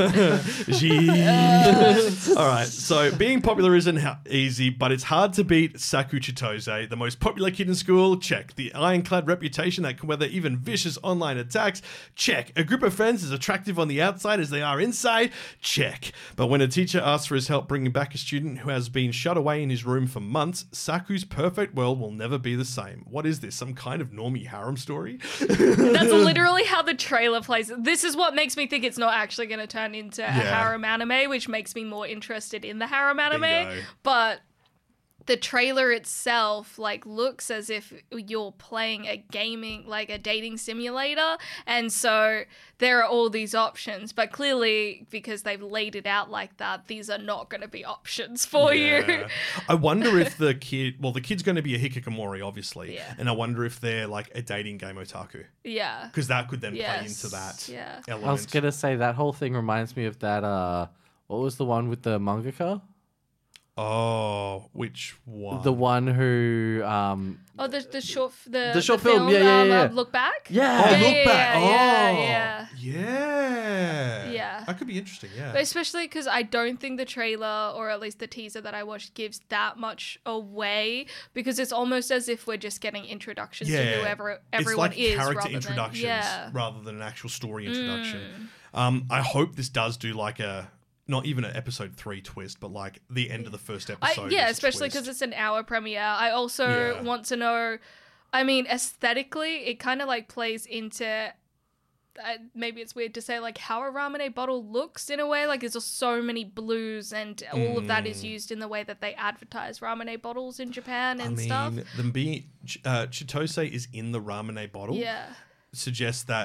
Speaker 1: All right. So being popular isn't easy, but it's hard to beat Saku Chitose, the most popular kid in school. Check. The ironclad reputation that can weather even vicious online attacks. Check. A group of friends as attractive on the outside as they are inside. Check. But when a teacher asks for his help bringing back a student who has been shut away in his room for months, Saku's perfect world will never be the same. What is this? Some kind of normie harem story?
Speaker 3: That's literally how the trailer plays. This is what makes me think it's not actually going to turn into a harem anime, which makes me more interested in the harem anime.
Speaker 1: Bingo.
Speaker 3: But the trailer itself looks as if you're playing a dating simulator, and so there are all these options, but clearly because they've laid it out like that, these are not going to be options for you.
Speaker 1: I wonder if the kid's going to be a hikikomori, obviously,
Speaker 3: Yeah.
Speaker 1: and I wonder if they're like a dating game otaku,
Speaker 3: Yeah.
Speaker 1: because that could then play
Speaker 3: Yes.
Speaker 1: into that
Speaker 3: Yeah.
Speaker 1: element.
Speaker 2: I was going to say that whole thing reminds me of that, what was the one with the mangaka?
Speaker 1: Oh, which one?
Speaker 2: The one who,
Speaker 3: Oh, the short
Speaker 2: The short film, yeah.
Speaker 3: Look Back?
Speaker 2: Yeah.
Speaker 1: Oh,
Speaker 3: Yeah,
Speaker 1: Look Back.
Speaker 3: yeah,
Speaker 1: Oh,
Speaker 3: yeah.
Speaker 1: yeah.
Speaker 3: Yeah.
Speaker 1: That could be interesting. Yeah.
Speaker 3: But especially because I don't think the trailer, or at least the teaser that I watched, gives that much away, because it's almost as if we're just getting introductions to whoever everyone
Speaker 1: it's like
Speaker 3: is.
Speaker 1: character
Speaker 3: rather
Speaker 1: introductions
Speaker 3: than,
Speaker 1: rather than an actual story introduction. I hope this does do like a not even an episode 3 twist, but like the end of the first episode. is a
Speaker 3: especially
Speaker 1: twist.
Speaker 3: because it's an hour premiere. I also want to know, I mean, aesthetically, it kind of plays into, maybe it's weird to say, how a Ramune bottle looks in a way. There's just so many blues, and all of that is used in the way that they advertise Ramune bottles in Japan and stuff.
Speaker 1: Them being Chitose is in the Ramune bottle.
Speaker 3: Yeah.
Speaker 1: Suggests that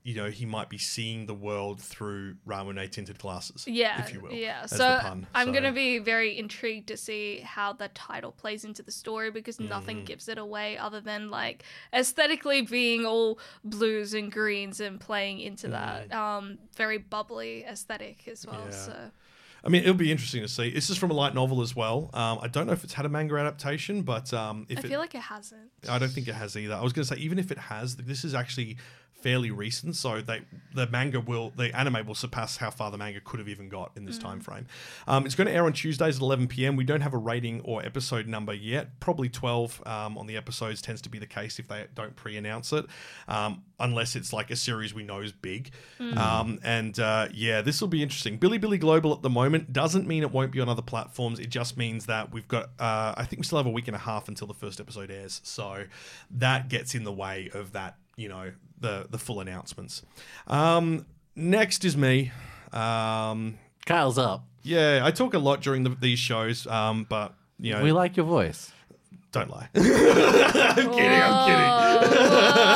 Speaker 1: he might be seeing the world through Ramune tinted glasses,
Speaker 3: Yeah,
Speaker 1: if you will.
Speaker 3: yeah.
Speaker 1: as
Speaker 3: So
Speaker 1: the pun.
Speaker 3: I'm gonna be very intrigued to see how the title plays into the story because nothing gives it away other than like aesthetically being all blues and greens and playing into that very bubbly aesthetic as well.
Speaker 1: Yeah.
Speaker 3: So
Speaker 1: I mean, it'll be interesting to see. This is from a light novel as well. I don't know if it's had a manga adaptation, but
Speaker 3: I feel like it hasn't.
Speaker 1: I don't think it has either. I was going to say, even if it has, this is actually fairly recent, so the anime will surpass how far the manga could have even got in this time frame. It's going to air on Tuesdays at 11 p.m. We don't have a rating or episode number yet. Probably 12 on the episodes tends to be the case if they don't pre-announce it, unless it's like a series we know is big. This will be interesting. Bilibili Global at the moment doesn't mean it won't be on other platforms. It just means that we've got, I think we still have a week and a half until the first episode airs, so that gets in the way of that, the full announcements. Next is me.
Speaker 2: Kyle's up.
Speaker 1: Yeah, I talk a lot during these shows, but
Speaker 2: We like your voice.
Speaker 1: don't lie. I'm kidding.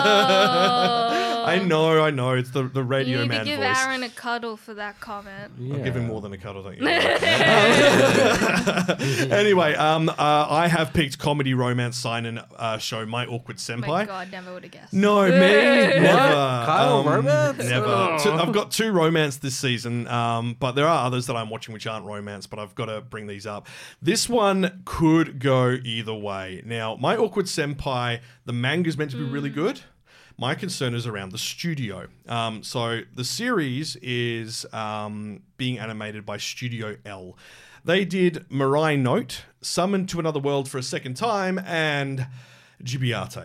Speaker 1: I know. It's the
Speaker 3: You
Speaker 1: radio
Speaker 3: need
Speaker 1: man
Speaker 3: to give
Speaker 1: voice.
Speaker 3: Aaron a cuddle for that comment.
Speaker 2: Yeah.
Speaker 1: I'll give him more than a cuddle, don't you? Anyway, I have picked comedy romance seinen show My Awkward Senpai.
Speaker 3: My God, never would have guessed.
Speaker 1: No, me never.
Speaker 2: Kyle, romance?
Speaker 1: Never.
Speaker 2: Oh.
Speaker 1: I've got 2 romance this season, but there are others that I'm watching which aren't romance, but I've got to bring these up. This one could go either way. Now, My Awkward Senpai, the manga's meant to be really good. My concern is around the studio. So the series is being animated by Studio L. They did Mirai Note, Summoned to Another World for a Second Time, and Jibiate.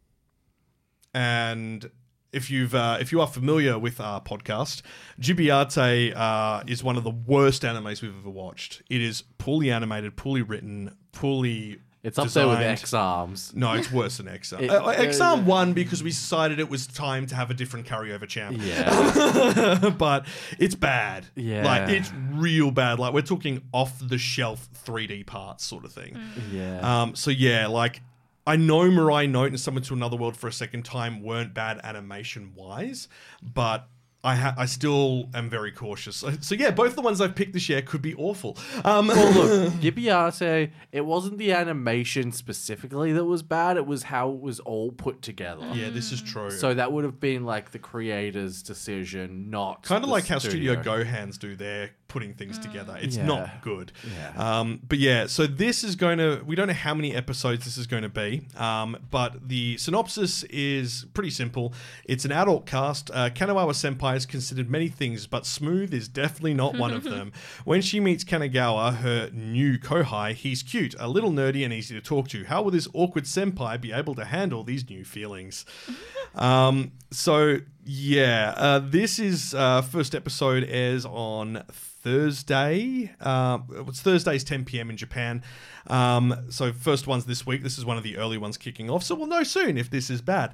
Speaker 1: And if you are familiar with our podcast, Jibiate is one of the worst animes we've ever watched. It is poorly animated, poorly written, poorly
Speaker 2: It's up
Speaker 1: designed.
Speaker 2: there with X-Arms.
Speaker 1: No, it's worse than X-Arm.
Speaker 2: It-
Speaker 1: X-Arm won because we decided it was time to have a different carryover champ.
Speaker 2: Yeah.
Speaker 1: But it's bad.
Speaker 2: Yeah.
Speaker 1: Like, it's real bad. Like, we're talking off-the-shelf 3D parts sort of thing.
Speaker 2: Yeah.
Speaker 1: So, yeah, like, I know Mirai Note and Summon to Another World for a Second Time weren't bad animation-wise, but I still am very cautious. So yeah, both the ones I've picked this year could be awful.
Speaker 2: Well, look, Jibiate, it wasn't the animation specifically that was bad. It was how it was all put together.
Speaker 1: Yeah, this is true.
Speaker 2: So that would have been like the creator's decision, not
Speaker 1: kind of
Speaker 2: the
Speaker 1: like how Studio Gohans do their putting things together. It's
Speaker 2: Yeah.
Speaker 1: not good.
Speaker 2: Yeah.
Speaker 1: But yeah, so this is going to, we don't know how many episodes this is going to be, but the synopsis is pretty simple. It's an adult cast. Kanagawa Senpai is considered many things, but smooth is definitely not one of them. When she meets Kanagawa, her new kohai, he's cute, a little nerdy and easy to talk to. How will this awkward senpai be able to handle these new feelings? So yeah, this is first episode airs on Thursday. It's Thursdays 10 p.m. in Japan. So first one's this week. This is one of the early ones kicking off. So we'll know soon if this is bad.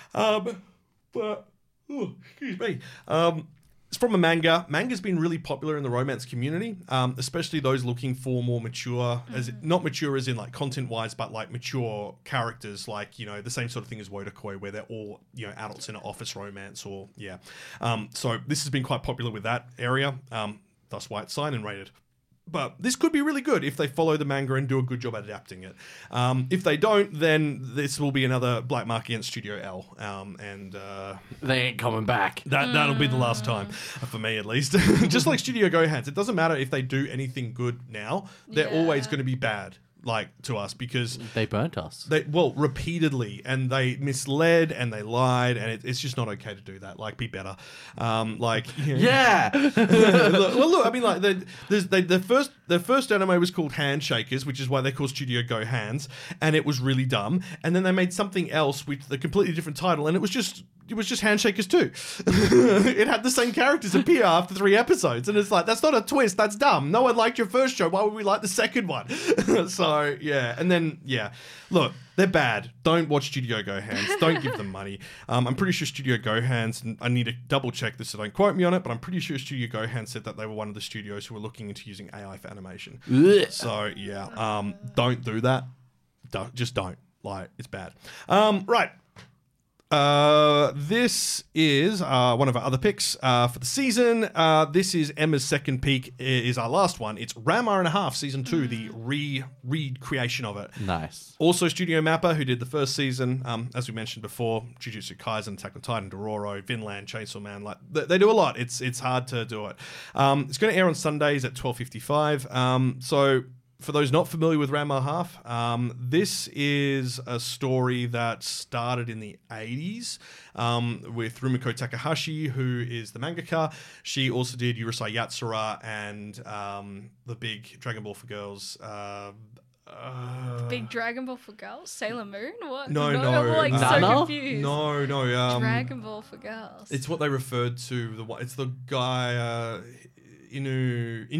Speaker 1: Excuse me. It's from a manga. Manga's been really popular in the romance community, especially those looking for more mature, not mature as in like content-wise, but like mature characters, like, you know, the same sort of thing as Wodakoi, where they're all, you know, adults in an office romance or, yeah. So this has been quite popular with that area, thus why it's seinen rated. But this could be really good if they follow the manga and do a good job at adapting it. If they don't, then this will be another black mark against Studio L. And
Speaker 2: They ain't coming back.
Speaker 1: that'll be the last time, for me at least. Just like Studio Gohans. It doesn't matter if they do anything good now. They're always going to be bad, like, to us, because
Speaker 2: They burnt us.
Speaker 1: repeatedly, and they misled and they lied, and it's just not okay to do that. Like, be better.
Speaker 2: Yeah.
Speaker 1: Look, I mean, like, the first anime was called Handshakers, which is why they call Studio Gohans, and it was really dumb. And then they made something else with a completely different title, and it was just Handshakers too. It had the same characters appear after 3 episodes, and it's like, that's not a twist, that's dumb. No one liked your first show, why would we like the second one? So yeah, and then yeah, look, they're bad. Don't watch Studio Gohans. Don't give them money. I'm pretty sure Studio Gohans, and I need to double check this, so don't quote me on it, but I'm pretty sure Studio Gohans said that they were one of the studios who were looking into using AI for animation. So yeah, don't do that. Just don't. Like, it's bad. Right. This is one of our other picks for the season. This is Emma's second pick. Is our last one. It's Ranma and a Half Season 2, the recreation of it.
Speaker 2: Nice.
Speaker 1: Also, Studio Mappa, who did the first season, as we mentioned before, Jujutsu Kaisen, Attack on Titan, Dororo, Vinland, Chainsaw Man. Like they do a lot. It's hard to do it. It's going to air on Sundays at 12:55. So. For those not familiar with Ranma Half, this is a story that started in the 80s with Rumiko Takahashi, who is the mangaka. She also did Urusei Yatsura and the big Dragon Ball for Girls.
Speaker 3: Big Dragon Ball for Girls? Sailor Moon? What?
Speaker 1: No.
Speaker 3: I'm like so
Speaker 2: Nana?
Speaker 3: confused.
Speaker 1: No.
Speaker 3: Dragon Ball for Girls.
Speaker 1: It's what they referred to. It's the guy...
Speaker 2: Inuyasha.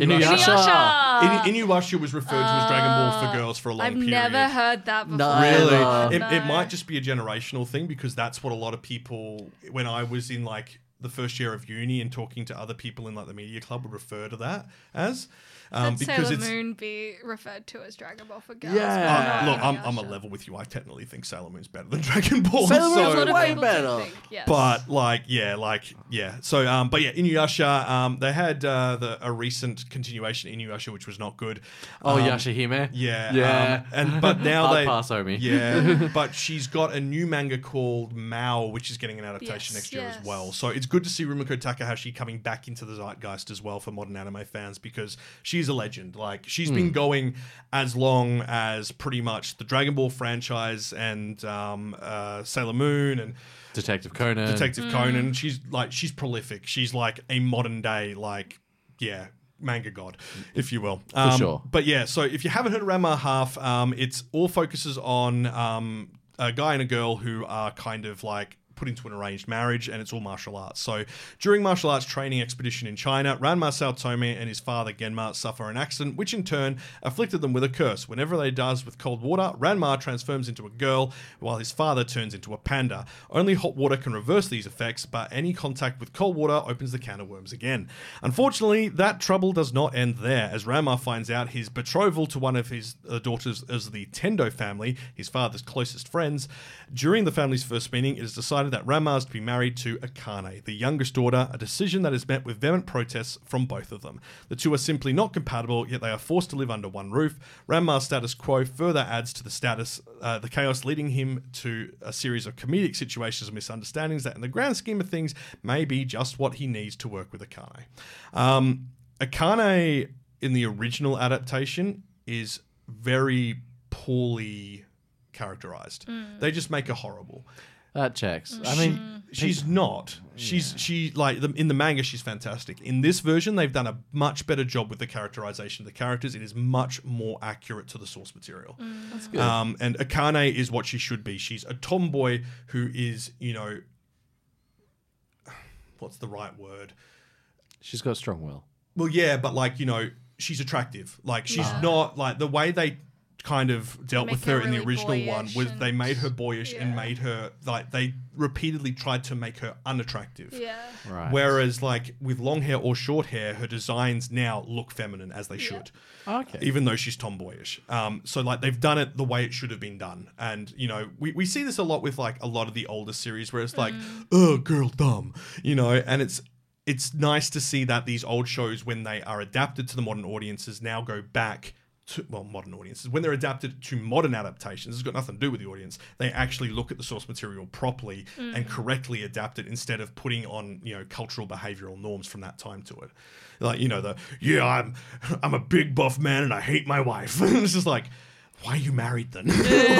Speaker 1: Inuyasha was referred to as Dragon Ball for Girls for a long
Speaker 3: I've
Speaker 1: period.
Speaker 3: never heard that before.
Speaker 2: No.
Speaker 1: Really?
Speaker 2: No.
Speaker 1: It might just be a generational thing because that's what a lot of people, when I was in like the first year of uni and talking to other people in like the media club, would refer to that as.
Speaker 3: Could
Speaker 1: Because
Speaker 3: Sailor
Speaker 1: it's
Speaker 3: Moon be referred to as Dragon Ball for Girls?
Speaker 2: Yeah.
Speaker 3: but
Speaker 1: look,
Speaker 3: not
Speaker 1: I'm a
Speaker 3: Inuyasha.
Speaker 1: level with you. I technically think Sailor Moon's better than Dragon Ball.
Speaker 2: Sailor Moon's
Speaker 3: A lot of
Speaker 2: way
Speaker 3: people do
Speaker 2: better.
Speaker 3: think, yes.
Speaker 1: But yeah. So, but yeah, Inuyasha. They had a recent continuation, Inuyasha, which was not good.
Speaker 2: Oh, Yashahime?
Speaker 1: Yeah,
Speaker 2: Yeah.
Speaker 1: but now
Speaker 2: Hard
Speaker 1: they
Speaker 2: pass, Omi.
Speaker 1: Yeah, but she's got a new manga called Mao, which is getting an adaptation next year as well. So it's good to see Rumiko Takahashi coming back into the zeitgeist as well for modern anime fans because she's a legend. Like she's been going as long as pretty much the Dragon Ball franchise and Sailor Moon and
Speaker 2: Detective Conan.
Speaker 1: She's prolific. She's like a modern day manga god, if you will.
Speaker 2: For sure.
Speaker 1: But yeah, so if you haven't heard of Ranma Half, it's all focuses on a guy and a girl who are kind of like put into an arranged marriage, and it's all martial arts. So during martial arts training expedition in China, Ranma Saotome and his father Genma suffer an accident, which in turn afflicted them with a curse. Whenever they does with cold water, Ranma transforms into a girl, while his father turns into a panda. Only hot water can reverse these effects, but any contact with cold water opens the can of worms again. Unfortunately, that trouble does not end there, as Ranma finds out his betrothal to one of his daughters of the Tendo family, his father's closest friends. During the family's first meeting, it is decided that Ranma is to be married to Akane, the youngest daughter, a decision that is met with vehement protests from both of them. The two are simply not compatible, yet they are forced to live under one roof. Ranma's status quo further adds to the chaos, leading him to a series of comedic situations and misunderstandings that, in the grand scheme of things, may be just what he needs to work with Akane. Akane, in the original adaptation, is very poorly characterized. They just make her horrible.
Speaker 2: That checks. I mean,
Speaker 1: She's not. In the manga, she's fantastic. In this version, they've done a much better job with the characterization of the characters. It is much more accurate to the source material.
Speaker 2: that's good.
Speaker 1: And Akane is what she should be. She's a tomboy who is, what's the right word?
Speaker 2: She's got strong will.
Speaker 1: Well, yeah, but she's attractive. Like she's not like the way they kind of dealt
Speaker 3: Make
Speaker 1: with her
Speaker 3: her
Speaker 1: in the
Speaker 3: really
Speaker 1: original one was
Speaker 3: boyish
Speaker 1: they made her boyish and
Speaker 3: yeah.
Speaker 1: made her they repeatedly tried to make her unattractive.
Speaker 3: Yeah.
Speaker 2: Right.
Speaker 1: Whereas with long hair or short hair, her designs now look feminine as they should.
Speaker 2: Okay.
Speaker 1: Even though she's tomboyish. So they've done it the way it should have been done. And, we see this a lot with a lot of the older series where it's oh, girl dumb, and it's nice to see that these old shows, when they are adapted to the modern audiences, now go back to, modern audiences. When they're adapted to modern adaptations, it's got nothing to do with the audience. They actually look at the source material properly and correctly adapt it instead of putting on, cultural behavioral norms from that time to it. I'm a big buff man and I hate my wife. It's just like, why are you married then?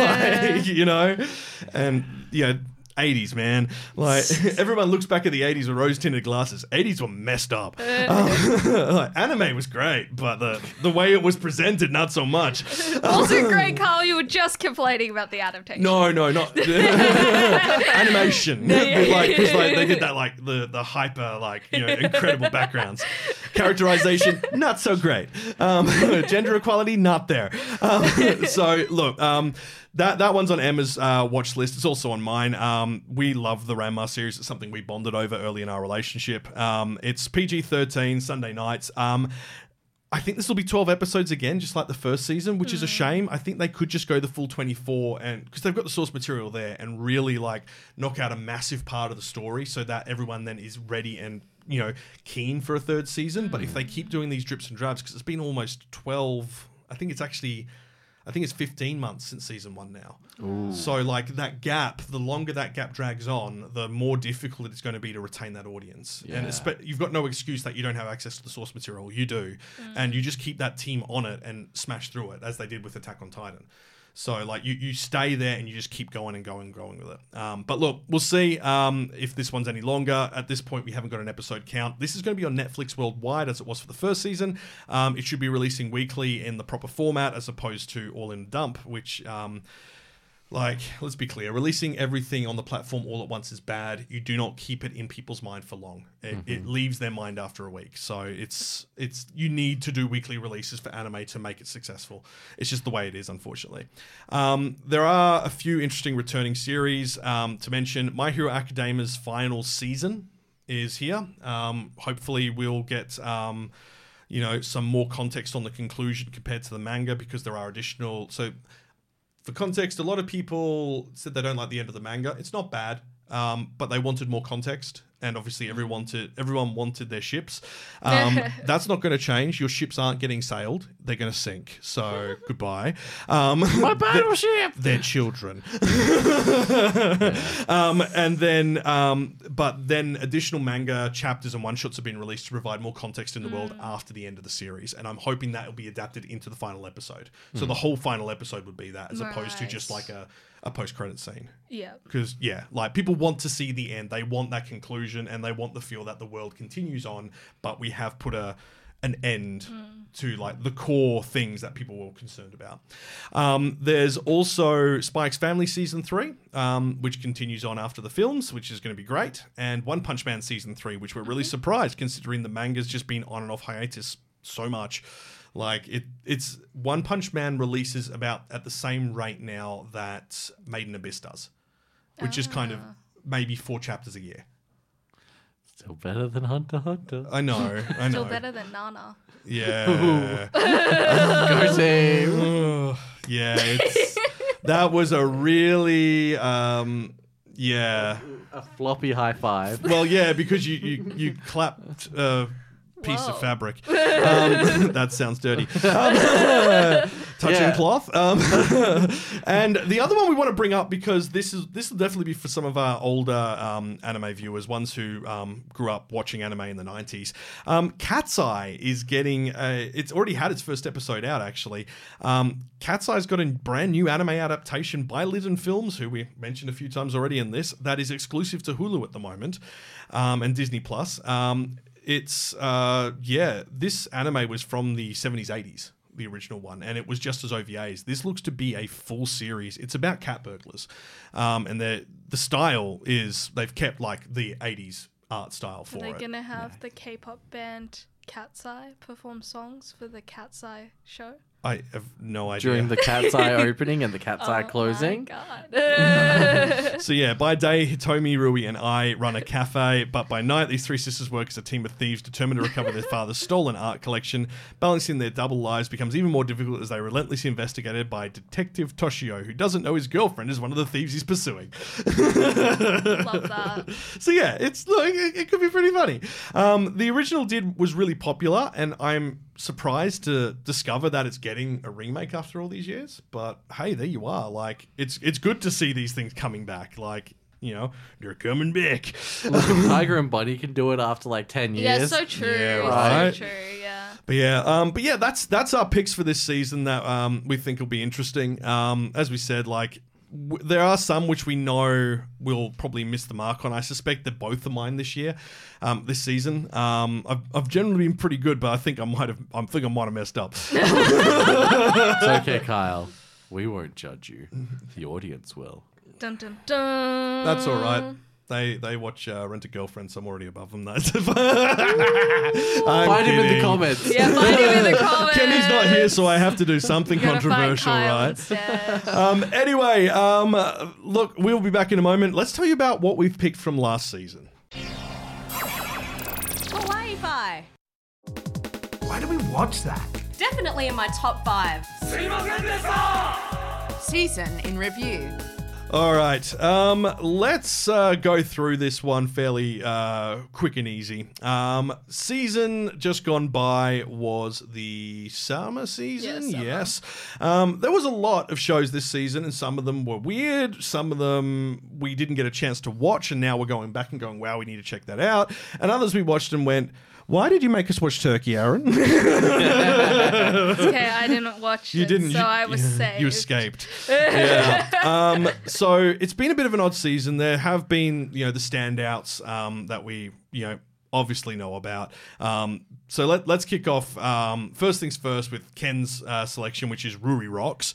Speaker 1: And 80s, man. Everyone looks back at the 80s with rose-tinted glasses. 80s were messed up. Anime was great, but the way it was presented, not so much.
Speaker 3: Also great, Carl. You were just complaining about the adaptation.
Speaker 1: No, not animation. Because they did that the hyper incredible backgrounds. Characterization, not so great. Gender equality, not there. So look, that one's on Emma's watch list. It's also on mine. We love the Ranma series. It's something we bonded over early in our relationship. It's PG-13, Sunday nights. I think this will be 12 episodes again, just like the first season, which is a shame. I think they could just go the full 24 and because they've got the source material there and really like knock out a massive part of the story so that everyone then is ready and, you know, keen for a third season. But if they keep doing these drips and drabs, because it's been almost 12, I think it's 15 months since season 1 now. Ooh. So like that gap, the longer that gap drags on, the more difficult it's going to be to retain that audience. Yeah. And you've got no excuse that you don't have access to the source material. You do. And you just keep that team on it and smash through it as they did with Attack on Titan. So like you stay there and you just keep going and going and going with it. But look, we'll see if this one's any longer. At this point, we haven't got an episode count. This is going to be on Netflix worldwide as it was for the first season. It should be releasing weekly in the proper format as opposed to all in a dump, which... like, let's be clear, releasing everything on the platform all at once is bad. You do not keep it in people's mind for long. It leaves their mind after a week. So it's you need to do weekly releases for anime to make it successful. It's just the way it is, unfortunately. There are a few interesting returning series to mention. My Hero Academia's final season is here. Hopefully we'll get... you know, some more context on the conclusion compared to the manga because there are additional... So, for context, a lot of people said they don't like the end of the manga. It's not bad, but they wanted more context. And obviously everyone wanted their ships. That's not going to change. Your ships aren't getting sailed. They're going to sink. So, goodbye.
Speaker 2: My battleship!
Speaker 1: They're children. And then, but then additional manga chapters and one-shots have been released to provide more context in the world after the end of the series. And I'm hoping that will be adapted into the final episode. So the whole final episode would be that as opposed to just like a post-credit scene.
Speaker 3: Yeah.
Speaker 1: Because, like, people want to see the end. They want that conclusion and they want the feel that the world continues on, but we have put an end to, like, the core things that people were concerned about. There's also Spy X Family Season 3, which continues on after the films, which is going to be great, and One Punch Man Season 3, which we're really surprised considering the manga's just been on and off hiatus so much. Like, it's One Punch Man releases about at the same rate now that Made in Abyss does, which is kind of maybe 4 chapters a year.
Speaker 2: Still better than Hunter x Hunter.
Speaker 1: I know.
Speaker 3: Still better than Nana.
Speaker 1: Yeah.
Speaker 2: Go team.
Speaker 1: Yeah, that was a really,
Speaker 2: A floppy high five.
Speaker 1: Well, yeah, because you clapped piece of fabric. That sounds dirty. Touching cloth. And the other one we want to bring up, because this will definitely be for some of our older anime viewers, ones who grew up watching anime in the 90s. Cat's Eye is getting it's already had its first episode out, actually. Cat's Eye's got a brand new anime adaptation by Liden Films, who we mentioned a few times already in this, that is exclusive to Hulu at the moment, and Disney Plus. This anime was from the 70s, 80s, the original one, and it was just as OVAs. This looks to be a full series. It's about cat burglars, and the style is, they've kept like the 80s art style for it.
Speaker 3: Are they going to have the K-pop band Cat's Eye perform songs for the Cat's Eye show?
Speaker 1: I have no idea.
Speaker 2: During the Cat's Eye opening and the Cat's Eye closing.
Speaker 3: Oh my God.
Speaker 1: So yeah, by day, Hitomi, Rui, and I run a cafe, but by night, these three sisters work as a team of thieves determined to recover their father's stolen art collection. Balancing their double lives becomes even more difficult as they are relentlessly investigated by Detective Toshio, who doesn't know his girlfriend is one of the thieves he's pursuing.
Speaker 3: Love that.
Speaker 1: So yeah, it could be pretty funny. The original was really popular, and I'm surprised to discover that it's getting a remake after all these years. But hey, there you are. Like, it's good to see these things coming back. Like, you know, they're coming back.
Speaker 2: Look, Tiger and Bunny can do it after like 10 years.
Speaker 3: Yeah, so true.
Speaker 1: Yeah, right.
Speaker 3: So true, yeah.
Speaker 1: But yeah, that's our picks for this season that we think will be interesting. As we said, like, there are some which we know will probably miss the mark on. I suspect they're both of mine this year, this season. I've generally been pretty good, but I think I might have messed up.
Speaker 2: It's okay, Kyle. We won't judge you. The audience will.
Speaker 3: Dun dun dun.
Speaker 1: That's all right. They watch Rent a Girlfriend, so I'm already above them.
Speaker 2: Find him in the comments.
Speaker 3: Yeah, find him in the comments.
Speaker 1: Kenny's not here, so I have to do something
Speaker 3: You gotta
Speaker 1: controversial,
Speaker 3: find Kyle
Speaker 1: right?
Speaker 3: instead.
Speaker 1: Anyway, look, we'll be back in a moment. Let's tell you about what we've picked from last season.
Speaker 7: Hawaii Fi.
Speaker 8: Why do we watch that?
Speaker 7: Definitely in my top 5.
Speaker 9: Season in review.
Speaker 1: All right, let's go through this one fairly quick and easy. Season just gone by was the summer season, yes. There was a lot of shows this season, and some of them were weird, some of them we didn't get a chance to watch, and now we're going back and going, wow, we need to check that out. And others we watched and went, why did you make us watch Turkey, Aaron?
Speaker 3: Okay, I didn't watch
Speaker 1: You
Speaker 3: it,
Speaker 1: didn't.
Speaker 3: so I was saved.
Speaker 1: You escaped. Yeah. So it's been a bit of an odd season. There have been, the standouts that we, obviously know about. So let's kick off. First things first with Ken's selection, which is Ruri Rocks.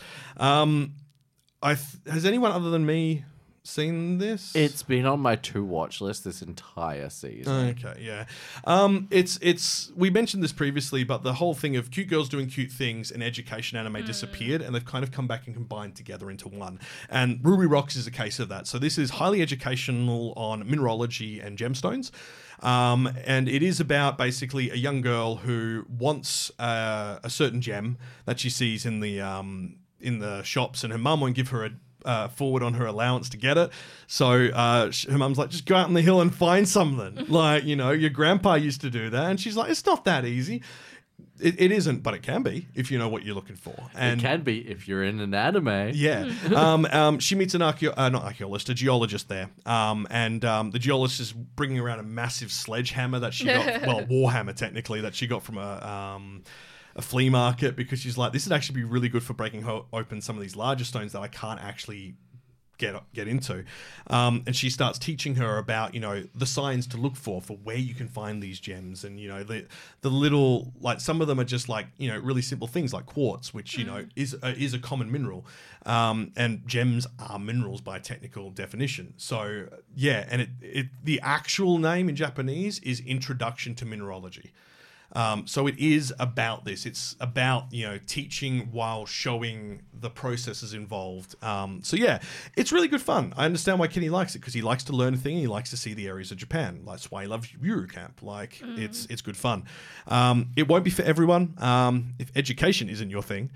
Speaker 1: Has anyone other than me seen this?
Speaker 2: It's been on my to-watch list this entire season.
Speaker 1: Okay, yeah. It's we mentioned this previously, but the whole thing of cute girls doing cute things and education anime disappeared, and they've kind of come back and combined together into one. And Ruby Rocks is a case of that. So this is highly educational on mineralogy and gemstones. And it is about basically a young girl who wants a certain gem that she sees in the shops, and her mum won't give her a forward on her allowance to get it. So her mum's like, just go out on the hill and find something. Like, your grandpa used to do that. And she's like, it's not that easy. It isn't, but it can be if you know what you're looking for. And
Speaker 2: it can be if you're in an anime.
Speaker 1: Yeah. She meets a geologist there. The geologist is bringing around a massive sledgehammer that she got, warhammer technically, that she got from a flea market, because she's like, this would actually be really good for breaking open some of these larger stones that I can't actually get into. And she starts teaching her about, the signs to look for where you can find these gems. And, the little, like, some of them are just like, really simple things like quartz, which, is a common mineral. And gems are minerals by technical definition. So, yeah, and the actual name in Japanese is Introduction to Mineralogy. So it is about this. It's about, teaching while showing the processes involved. So yeah, it's really good fun. I understand why Kenny likes it, because he likes to learn a thing and he likes to see the areas of Japan. That's why he loves Eurocamp. Like, it's good fun. It won't be for everyone. If education isn't your thing,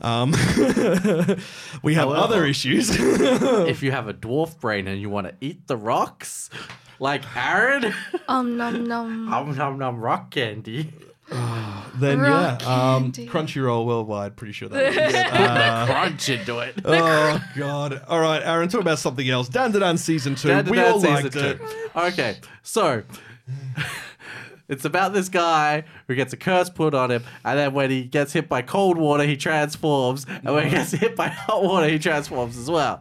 Speaker 1: we have other issues.
Speaker 2: If you have a dwarf brain and you want to eat the rocks, like Aaron,
Speaker 3: nom nom.
Speaker 2: Nom nom rock candy.
Speaker 1: Then
Speaker 3: Rock
Speaker 1: candy. Crunchyroll worldwide, pretty sure that is.
Speaker 2: Crunch into it.
Speaker 1: Oh god! All right, Aaron, talk about something else. Dan season 2. We all liked it.
Speaker 2: Okay, so it's about this guy who gets a curse put on him, and then when he gets hit by cold water, he transforms, and when he gets hit by hot water, he transforms as well.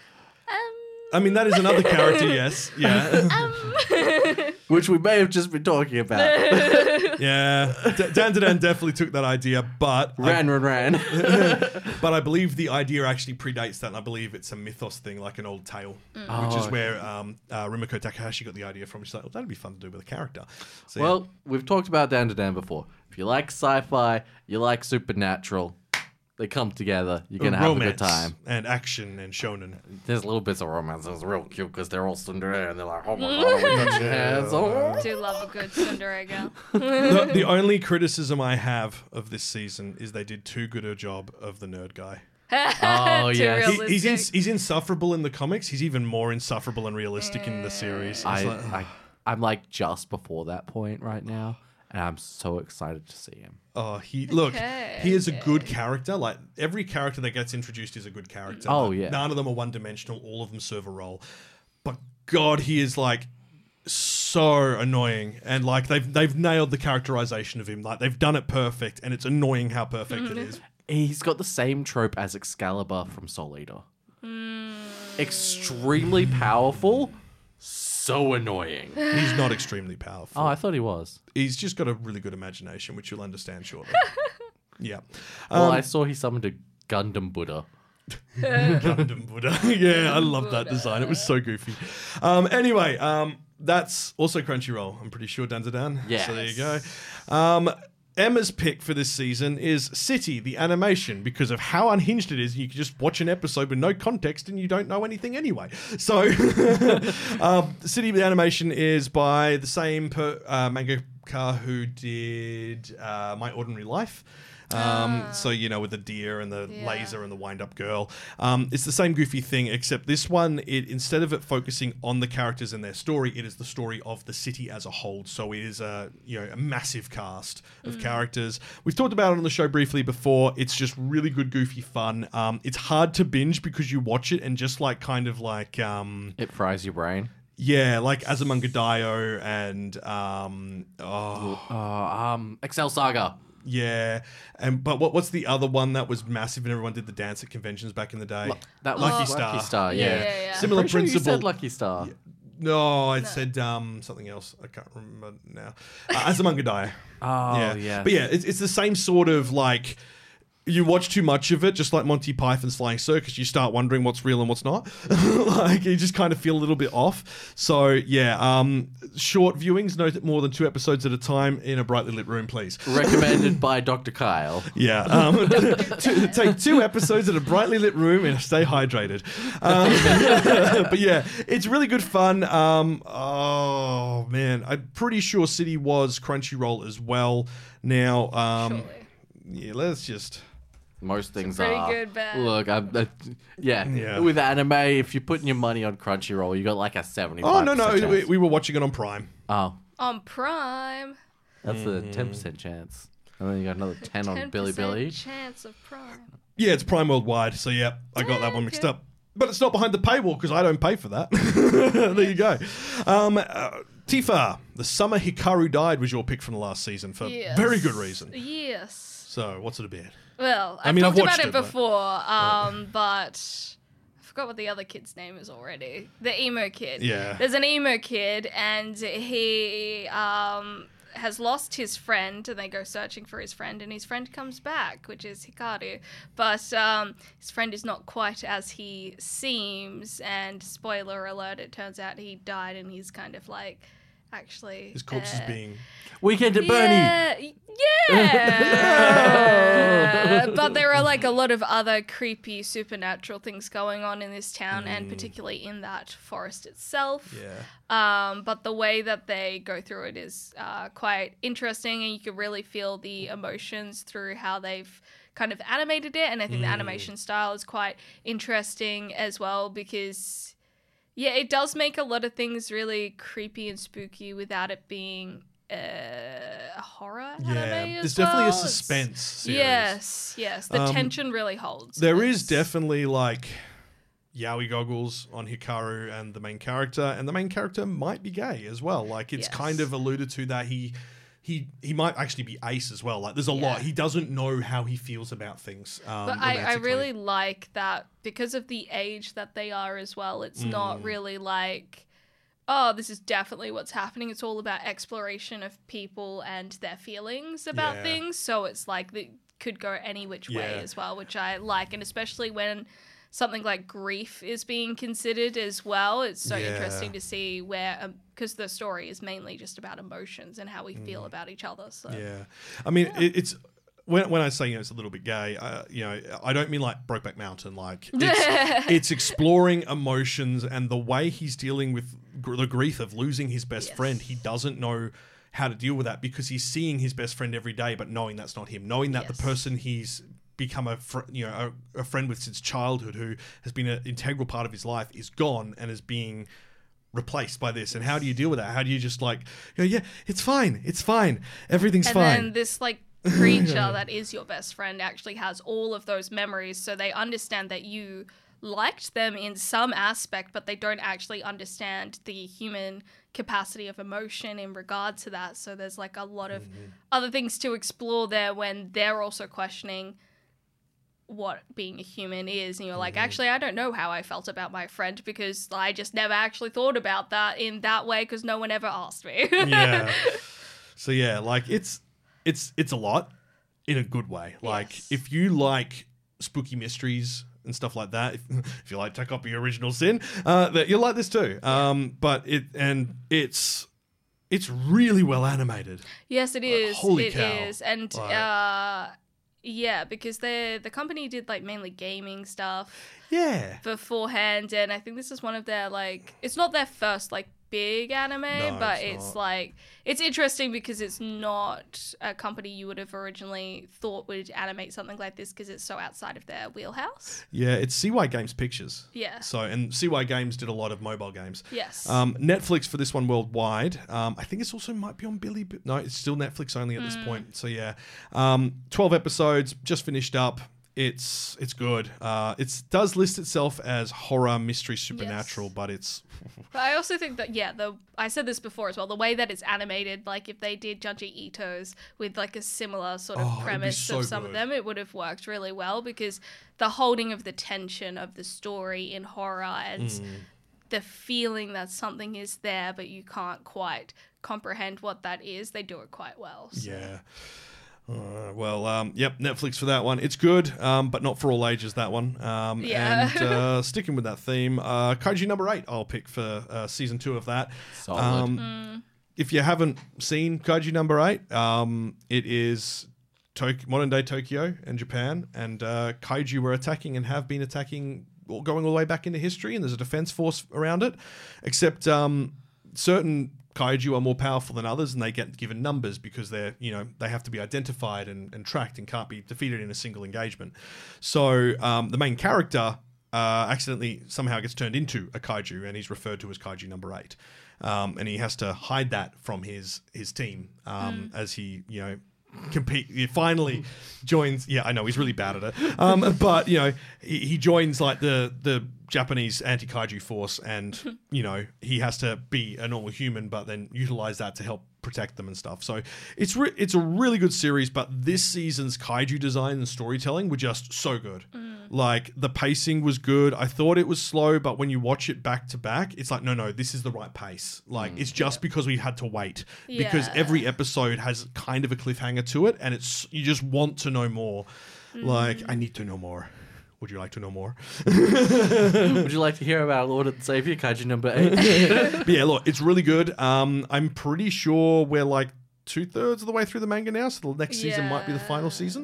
Speaker 1: I mean, that is another character, yes. Yeah.
Speaker 2: Which we may have just been talking about.
Speaker 1: Yeah. Dan definitely took that idea, but...
Speaker 2: Ran.
Speaker 1: But I believe the idea actually predates that, and I believe it's a mythos thing, like an old tale, which is where Rumiko Takahashi got the idea from. She's like, well, that'd be fun to do with a character. So,
Speaker 2: we've talked about Dan before. If you like sci-fi, you like supernatural, they come together. You're going to have a good time.
Speaker 1: And action and shonen.
Speaker 2: There's little bits of romance. It's real cute because they're all tsundere and they're like, oh my god, we got your hands.
Speaker 3: I do love a good tsundere girl.
Speaker 1: The only criticism I have of this season is they did too good a job of the nerd guy.
Speaker 2: Oh, yeah.
Speaker 1: He's insufferable in the comics. He's even more insufferable and realistic in the series.
Speaker 2: I'm like just before that point right now. And I'm so excited to see him.
Speaker 1: Oh, he is a good character. Like, every character that gets introduced is a good character.
Speaker 2: Oh,
Speaker 1: like,
Speaker 2: yeah.
Speaker 1: None of them are one-dimensional. All of them serve a role. But God, he is like so annoying. And like they've nailed the characterization of him. Like, they've done it perfect, and it's annoying how perfect it is.
Speaker 2: He's got the same trope as Excalibur from Soul Eater. Extremely powerful. So annoying.
Speaker 1: He's not extremely powerful.
Speaker 2: Oh, I thought he was.
Speaker 1: He's just got a really good imagination, which you'll understand shortly. Yeah.
Speaker 2: Well, I saw he summoned a Gundam Buddha.
Speaker 1: Gundam Buddha. Yeah, I love that design. It was so goofy. Anyway, that's also Crunchyroll. I'm pretty sure, Dan.
Speaker 2: Yes.
Speaker 1: So there you go. Emma's pick for this season is City, the animation, because of how unhinged it is. You can just watch an episode with no context and you don't know anything anyway. So, City, the animation is by the same manga Apka, who did My Ordinary Life. So, with the deer and the laser and the wind-up girl. It's the same goofy thing, except this one, instead of it focusing on the characters and their story, it is the story of the city as a whole. So it is a massive cast of characters. We've talked about it on the show briefly before. It's just really good, goofy fun. It's hard to binge because you watch it and just
Speaker 2: it fries your brain.
Speaker 1: Yeah, like Azumanga Daioh and
Speaker 2: Excel Saga.
Speaker 1: Yeah, but what's the other one that was massive and everyone did the dance at conventions back in the day?
Speaker 2: Lucky Star.
Speaker 3: Yeah.
Speaker 1: Similar
Speaker 2: Pretty sure
Speaker 1: principle.
Speaker 2: you said Lucky Star.
Speaker 1: Yeah. No, I said something else. I can't remember now. Azumanga Daioh.
Speaker 2: Oh, yeah.
Speaker 1: But yeah, it's the same sort of like. You watch too much of it, just like Monty Python's Flying Circus, you start wondering what's real and what's not. Like, you just kind of feel a little bit off. So, yeah, short viewings, no more than 2 episodes at a time in a brightly lit room, please.
Speaker 2: Recommended by Dr. Kyle.
Speaker 1: Yeah. Take 2 episodes in a brightly lit room and stay hydrated. But yeah, it's really good fun. Oh, man. I'm pretty sure City was Crunchyroll as well. Now,
Speaker 3: Surely.
Speaker 1: yeah, let's just...
Speaker 2: Most things
Speaker 3: Pretty
Speaker 2: are.
Speaker 3: good bet.
Speaker 2: Look,
Speaker 1: Yeah.
Speaker 2: with anime, if you're putting your money on Crunchyroll, you got like a 75%.
Speaker 1: Oh, no.
Speaker 2: chance.
Speaker 1: We were watching it on Prime.
Speaker 2: Oh,
Speaker 3: On Prime.
Speaker 2: that's a 10% chance. And then you got another 10 on Bilibili.
Speaker 3: chance of Prime.
Speaker 1: Yeah, it's Prime Worldwide. So, yeah, I got that one mixed up. But it's not behind the paywall because I don't pay for that. There you go. Tifa, The Summer Hikaru Died was your pick from the last season for very good reason.
Speaker 3: Yes.
Speaker 1: So, what's it about?
Speaker 3: Well,
Speaker 1: I
Speaker 3: I've
Speaker 1: mean,
Speaker 3: talked
Speaker 1: I've
Speaker 3: about
Speaker 1: watched
Speaker 3: it
Speaker 1: it, but-
Speaker 3: before, but I forgot what the other kid's name is already. The emo kid.
Speaker 1: Yeah.
Speaker 3: There's an emo kid, and he has lost his friend, and they go searching for his friend, and his friend comes back, which is Hikaru. But his friend is not quite as he seems, and spoiler alert, it turns out he died, and he's kind of like... Actually,
Speaker 1: His corpse is being...
Speaker 2: Weekend at Bernie.
Speaker 3: Yeah. But there are like a lot of other creepy supernatural things going on in this town, and particularly in that forest itself.
Speaker 1: Yeah.
Speaker 3: But the way that they go through it is quite interesting, and you can really feel the emotions through how they've kind of animated it. And I think the animation style is quite interesting as well, because yeah, it does make a lot of things really creepy and spooky without it being a horror anime as
Speaker 1: there's definitely a
Speaker 3: well.
Speaker 1: suspense series.
Speaker 3: Yes. The tension really holds.
Speaker 1: There is definitely like yaoi goggles on Hikaru and the main character, and the main character might be gay as well. Like it's kind of alluded to that he might actually be ace as well. Like there's a lot. He doesn't know how he feels about things.
Speaker 3: But I really like that because of the age that they are as well. It's not really like, oh, this is definitely what's happening. It's all about exploration of people and their feelings about things. So it's like it could go any which way as well, which I like. And especially when something like grief is being considered as well. It's so interesting to see where, because the story is mainly just about emotions and how we feel about each other. So
Speaker 1: Yeah. I mean, it's... When I say it's a little bit gay, I don't mean like Brokeback Mountain. Like it's exploring emotions, and the way he's dealing with the grief of losing his best friend. He doesn't know how to deal with that because he's seeing his best friend every day, but knowing that's not him, knowing that the person he's become a friend with since childhood, who has been an integral part of his life, is gone and is being replaced by this. And how do you deal with that? How do you just like, yeah, it's fine, everything's fine.
Speaker 3: And then this like creature that is your best friend actually has all of those memories, so they understand that you liked them in some aspect, but they don't actually understand the human capacity of emotion in regard to that. So there's like a lot of other things to explore there when they're also questioning what being a human is. And you're like, actually, I don't know how I felt about my friend because I just never actually thought about that in that way because no one ever asked me.
Speaker 1: Yeah. So yeah, like it's a lot in a good way. Like if you like spooky mysteries and stuff like that, if you like Takopi Original Sin, that you'll like this too. But it's really well animated.
Speaker 3: Yes, it is.
Speaker 1: Holy cow.
Speaker 3: It is. And yeah, because the company did like mainly gaming stuff.
Speaker 1: Yeah.
Speaker 3: beforehand, and I think this is one of their it's not their first big anime, but
Speaker 1: it's
Speaker 3: it's interesting because it's not a company you would have originally thought would animate something like this because it's so outside of their wheelhouse.
Speaker 1: Yeah, it's CY Games Pictures.
Speaker 3: Yeah.
Speaker 1: So, and CY Games did a lot of mobile games.
Speaker 3: Yes.
Speaker 1: Netflix for this one worldwide. I think it's also might be on Billy. No, it's still Netflix only at this point. So yeah, 12 episodes just finished up. It's good. It does list itself as horror, mystery, supernatural, but it's.
Speaker 3: But I also think that I said this before as well. The way that it's animated, if they did Junji Ito's with a similar sort of premise
Speaker 1: so
Speaker 3: of some
Speaker 1: good.
Speaker 3: of them, it would have worked really well because the holding of the tension of the story in horror and the feeling that something is there but you can't quite comprehend what that is, they do it quite well. So.
Speaker 1: Yeah. Yep, Netflix for that one. It's good, but not for all ages, that one.
Speaker 3: Yeah.
Speaker 1: And sticking with that theme, Kaiju number 8 I'll pick for season 2 of that.
Speaker 2: Solid.
Speaker 1: If you haven't seen Kaiju number 8, it is modern day Tokyo and Japan, and Kaiju were attacking and have been attacking, going all the way back into history, and there's a defense force around it, except certain Kaiju are more powerful than others, and they get given numbers because they have to be identified and tracked and can't be defeated in a single engagement. So the main character accidentally somehow gets turned into a Kaiju, and he's referred to as Kaiju number 8. And he has to hide that from his team as he compete. He finally joins. Yeah, I know he's really bad at it. But he joins the Japanese anti-kaiju force, and he has to be a normal human, but then utilize that to help protect them and stuff. So it's a really good series. But this season's kaiju design and storytelling were just so good. The pacing was good. I thought it was slow, but when you watch it back to back, it's no, this is the right pace. It's just because we had to wait because every episode has kind of a cliffhanger to it, and you just want to know more. I need to know more. Would you like to know more?
Speaker 2: Would you like to hear about Lord and Savior Kaiju number 8?
Speaker 1: But yeah, look, it's really good. I'm pretty sure we're 2/3 of the way through the manga now, so the next season might be the final season.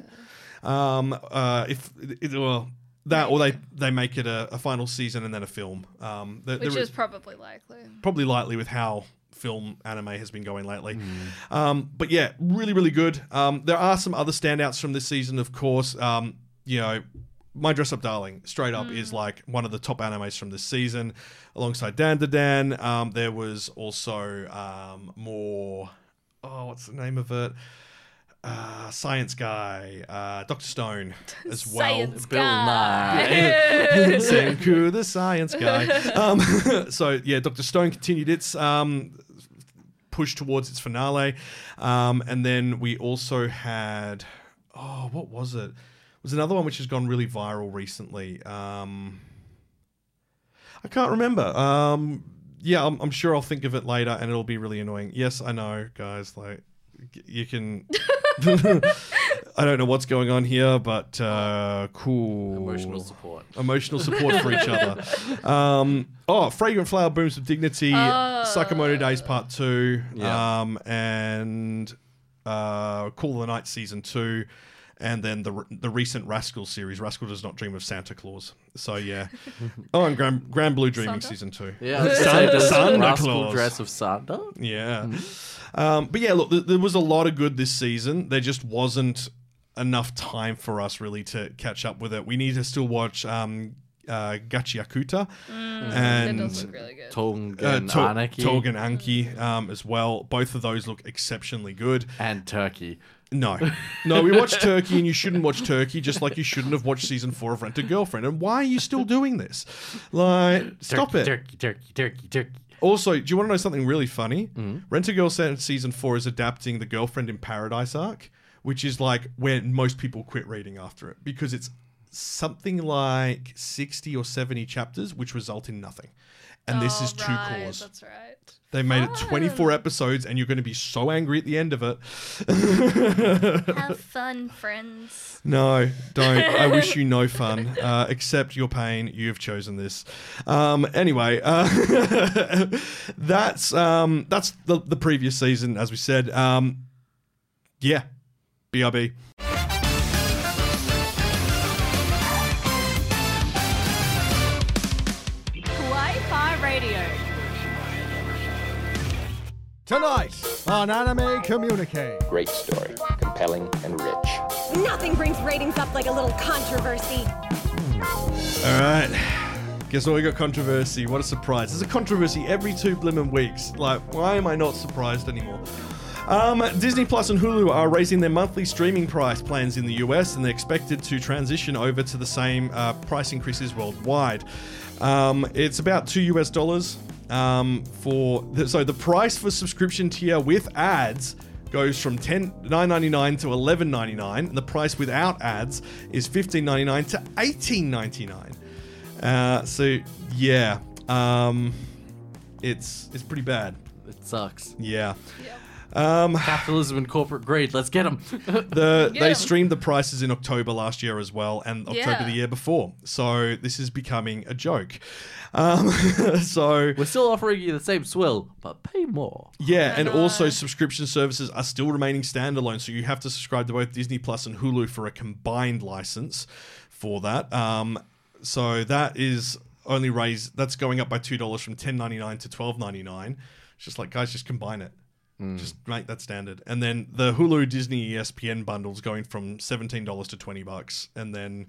Speaker 1: Or they make it a final season and then a film.
Speaker 3: Which is probably likely.
Speaker 1: Probably likely with how film anime has been going lately. But yeah, really, really good. There are some other standouts from this season, of course. My Dress Up Darling, straight up, is one of the top animes from this season, alongside Dan to Dan. There was also more. Oh, what's the name of it? Science Guy, Dr. Stone as well.
Speaker 3: Science
Speaker 2: Bill
Speaker 3: Guy.
Speaker 2: Nye.
Speaker 1: Senku, the Science Guy. So yeah, Dr. Stone continued its push towards its finale, and then we also had what was it? It was another one which has gone really viral recently. I can't remember. Yeah, I'm sure I'll think of it later, and it'll be really annoying. Yes, I know, guys. You can. I don't know what's going on here, but cool. Emotional support for each other. Fragrant Flower Blooms with Dignity, Sakamoto Days Part 2, and Cool of the Night Season 2. And then the recent Rascal series, Rascal Does Not Dream of Santa Claus. So yeah. And Grand Blue Dreaming
Speaker 3: Santa?
Speaker 1: Season 2.
Speaker 2: Yeah, does
Speaker 1: Santa
Speaker 2: Rascal
Speaker 1: Claus.
Speaker 2: dress of Santa?
Speaker 1: Yeah. But yeah, look, there was a lot of good this season. There just wasn't enough time for us really to catch up with it. We need to still watch Gachiakuta and
Speaker 3: That does look really good.
Speaker 2: Tongan
Speaker 1: Anki as well. Both of those look exceptionally good.
Speaker 2: And Turkey.
Speaker 1: No, we watched Turkey, and you shouldn't watch Turkey, just like you shouldn't have watched season 4 of Rent a Girlfriend. And why are you still doing this? Stop it.
Speaker 2: Turkey.
Speaker 1: Also, do you want to know something really funny? Rent a Girlfriend season 4 is adapting the Girlfriend in Paradise arc, which is where most people quit reading after it, because it's something like 60 or 70 chapters, which result in nothing. And this is 2 cores.
Speaker 3: That's right.
Speaker 1: They made it 24 episodes, and you're going to be so angry at the end of it.
Speaker 3: Have fun, friends.
Speaker 1: No, don't. I wish you no fun. Accept your pain. You have chosen this. Anyway, that's the previous season, as we said. Yeah, BRB.
Speaker 8: Tonight on Anime Communique.
Speaker 9: Great story, compelling and rich.
Speaker 4: Nothing brings ratings up like a little controversy.
Speaker 1: All right. Guess what? We got controversy. What a surprise. There's a controversy every 2 blimmin' weeks. Like, why am I not surprised anymore? Disney Plus and Hulu are raising their monthly streaming price plans in the US, and they're expected to transition over to the same price increases worldwide. It's about $2 so the price for subscription tier with ads goes from $9.99 to $11.99, and the price without ads is $15.99 to $18.99. So yeah, it's pretty bad.
Speaker 2: It sucks.
Speaker 1: Yeah.
Speaker 2: Capitalism and corporate greed. Let's get them.
Speaker 1: They streamed the prices in October last year as well, and October the year before. So this is becoming a joke. So
Speaker 2: we're still offering you the same swill, but pay more.
Speaker 1: Yeah, and also subscription services are still remaining standalone, so you have to subscribe to both Disney Plus and Hulu for a combined license for that. So that is only raised. That's going up by $2 from $10.99 to $12.99. It's just like, guys, just combine it. Just make that standard. And then the Hulu Disney ESPN bundle's going from $17 to $20, and then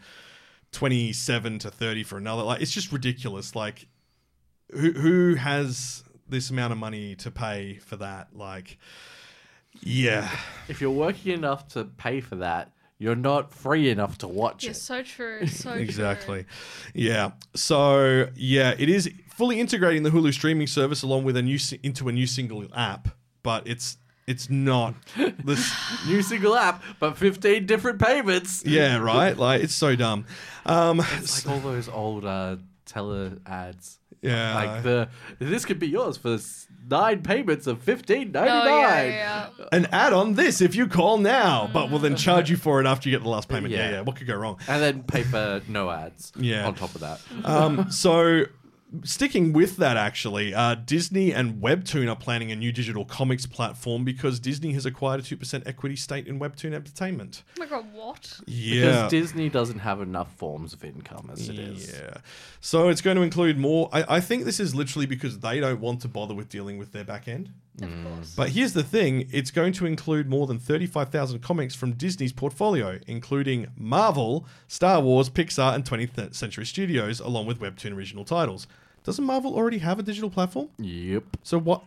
Speaker 1: $27 to $30 for another. Like, it's just ridiculous. Like, who has this amount of money to pay for that? Like, yeah.
Speaker 2: If you're working enough to pay for that, you're not free enough to watch it.
Speaker 3: Yeah, so true. So
Speaker 1: exactly. True. Yeah. So yeah, it is fully integrating the Hulu streaming service along with into a new single app. But it's not this
Speaker 2: new single app, but 15 different payments.
Speaker 1: Yeah, right. Like, it's so dumb.
Speaker 2: It's like all those old tele ads.
Speaker 1: Yeah,
Speaker 2: like this could be yours for 9 payments of $15.99.
Speaker 3: Yeah.
Speaker 1: And add on this if you call now, but we'll then charge you for it after you get the last payment. Yeah. What could go wrong?
Speaker 2: And then pay for no ads.
Speaker 1: Yeah.
Speaker 2: On top of that.
Speaker 1: So. Sticking with that, actually, Disney and Webtoon are planning a new digital comics platform because Disney has acquired a 2% equity stake in Webtoon Entertainment.
Speaker 3: Oh my god, what?
Speaker 1: Yeah.
Speaker 2: Because Disney doesn't have enough forms of income as it is.
Speaker 1: Yeah. So it's going to include more. I think this is literally because they don't want to bother with dealing with their back end.
Speaker 3: Of course.
Speaker 1: But here's the thing. It's going to include more than 35,000 comics from Disney's portfolio, including Marvel, Star Wars, Pixar, and 20th Century Studios, along with Webtoon original titles. Doesn't Marvel already have a digital platform?
Speaker 2: Yep.
Speaker 1: So what?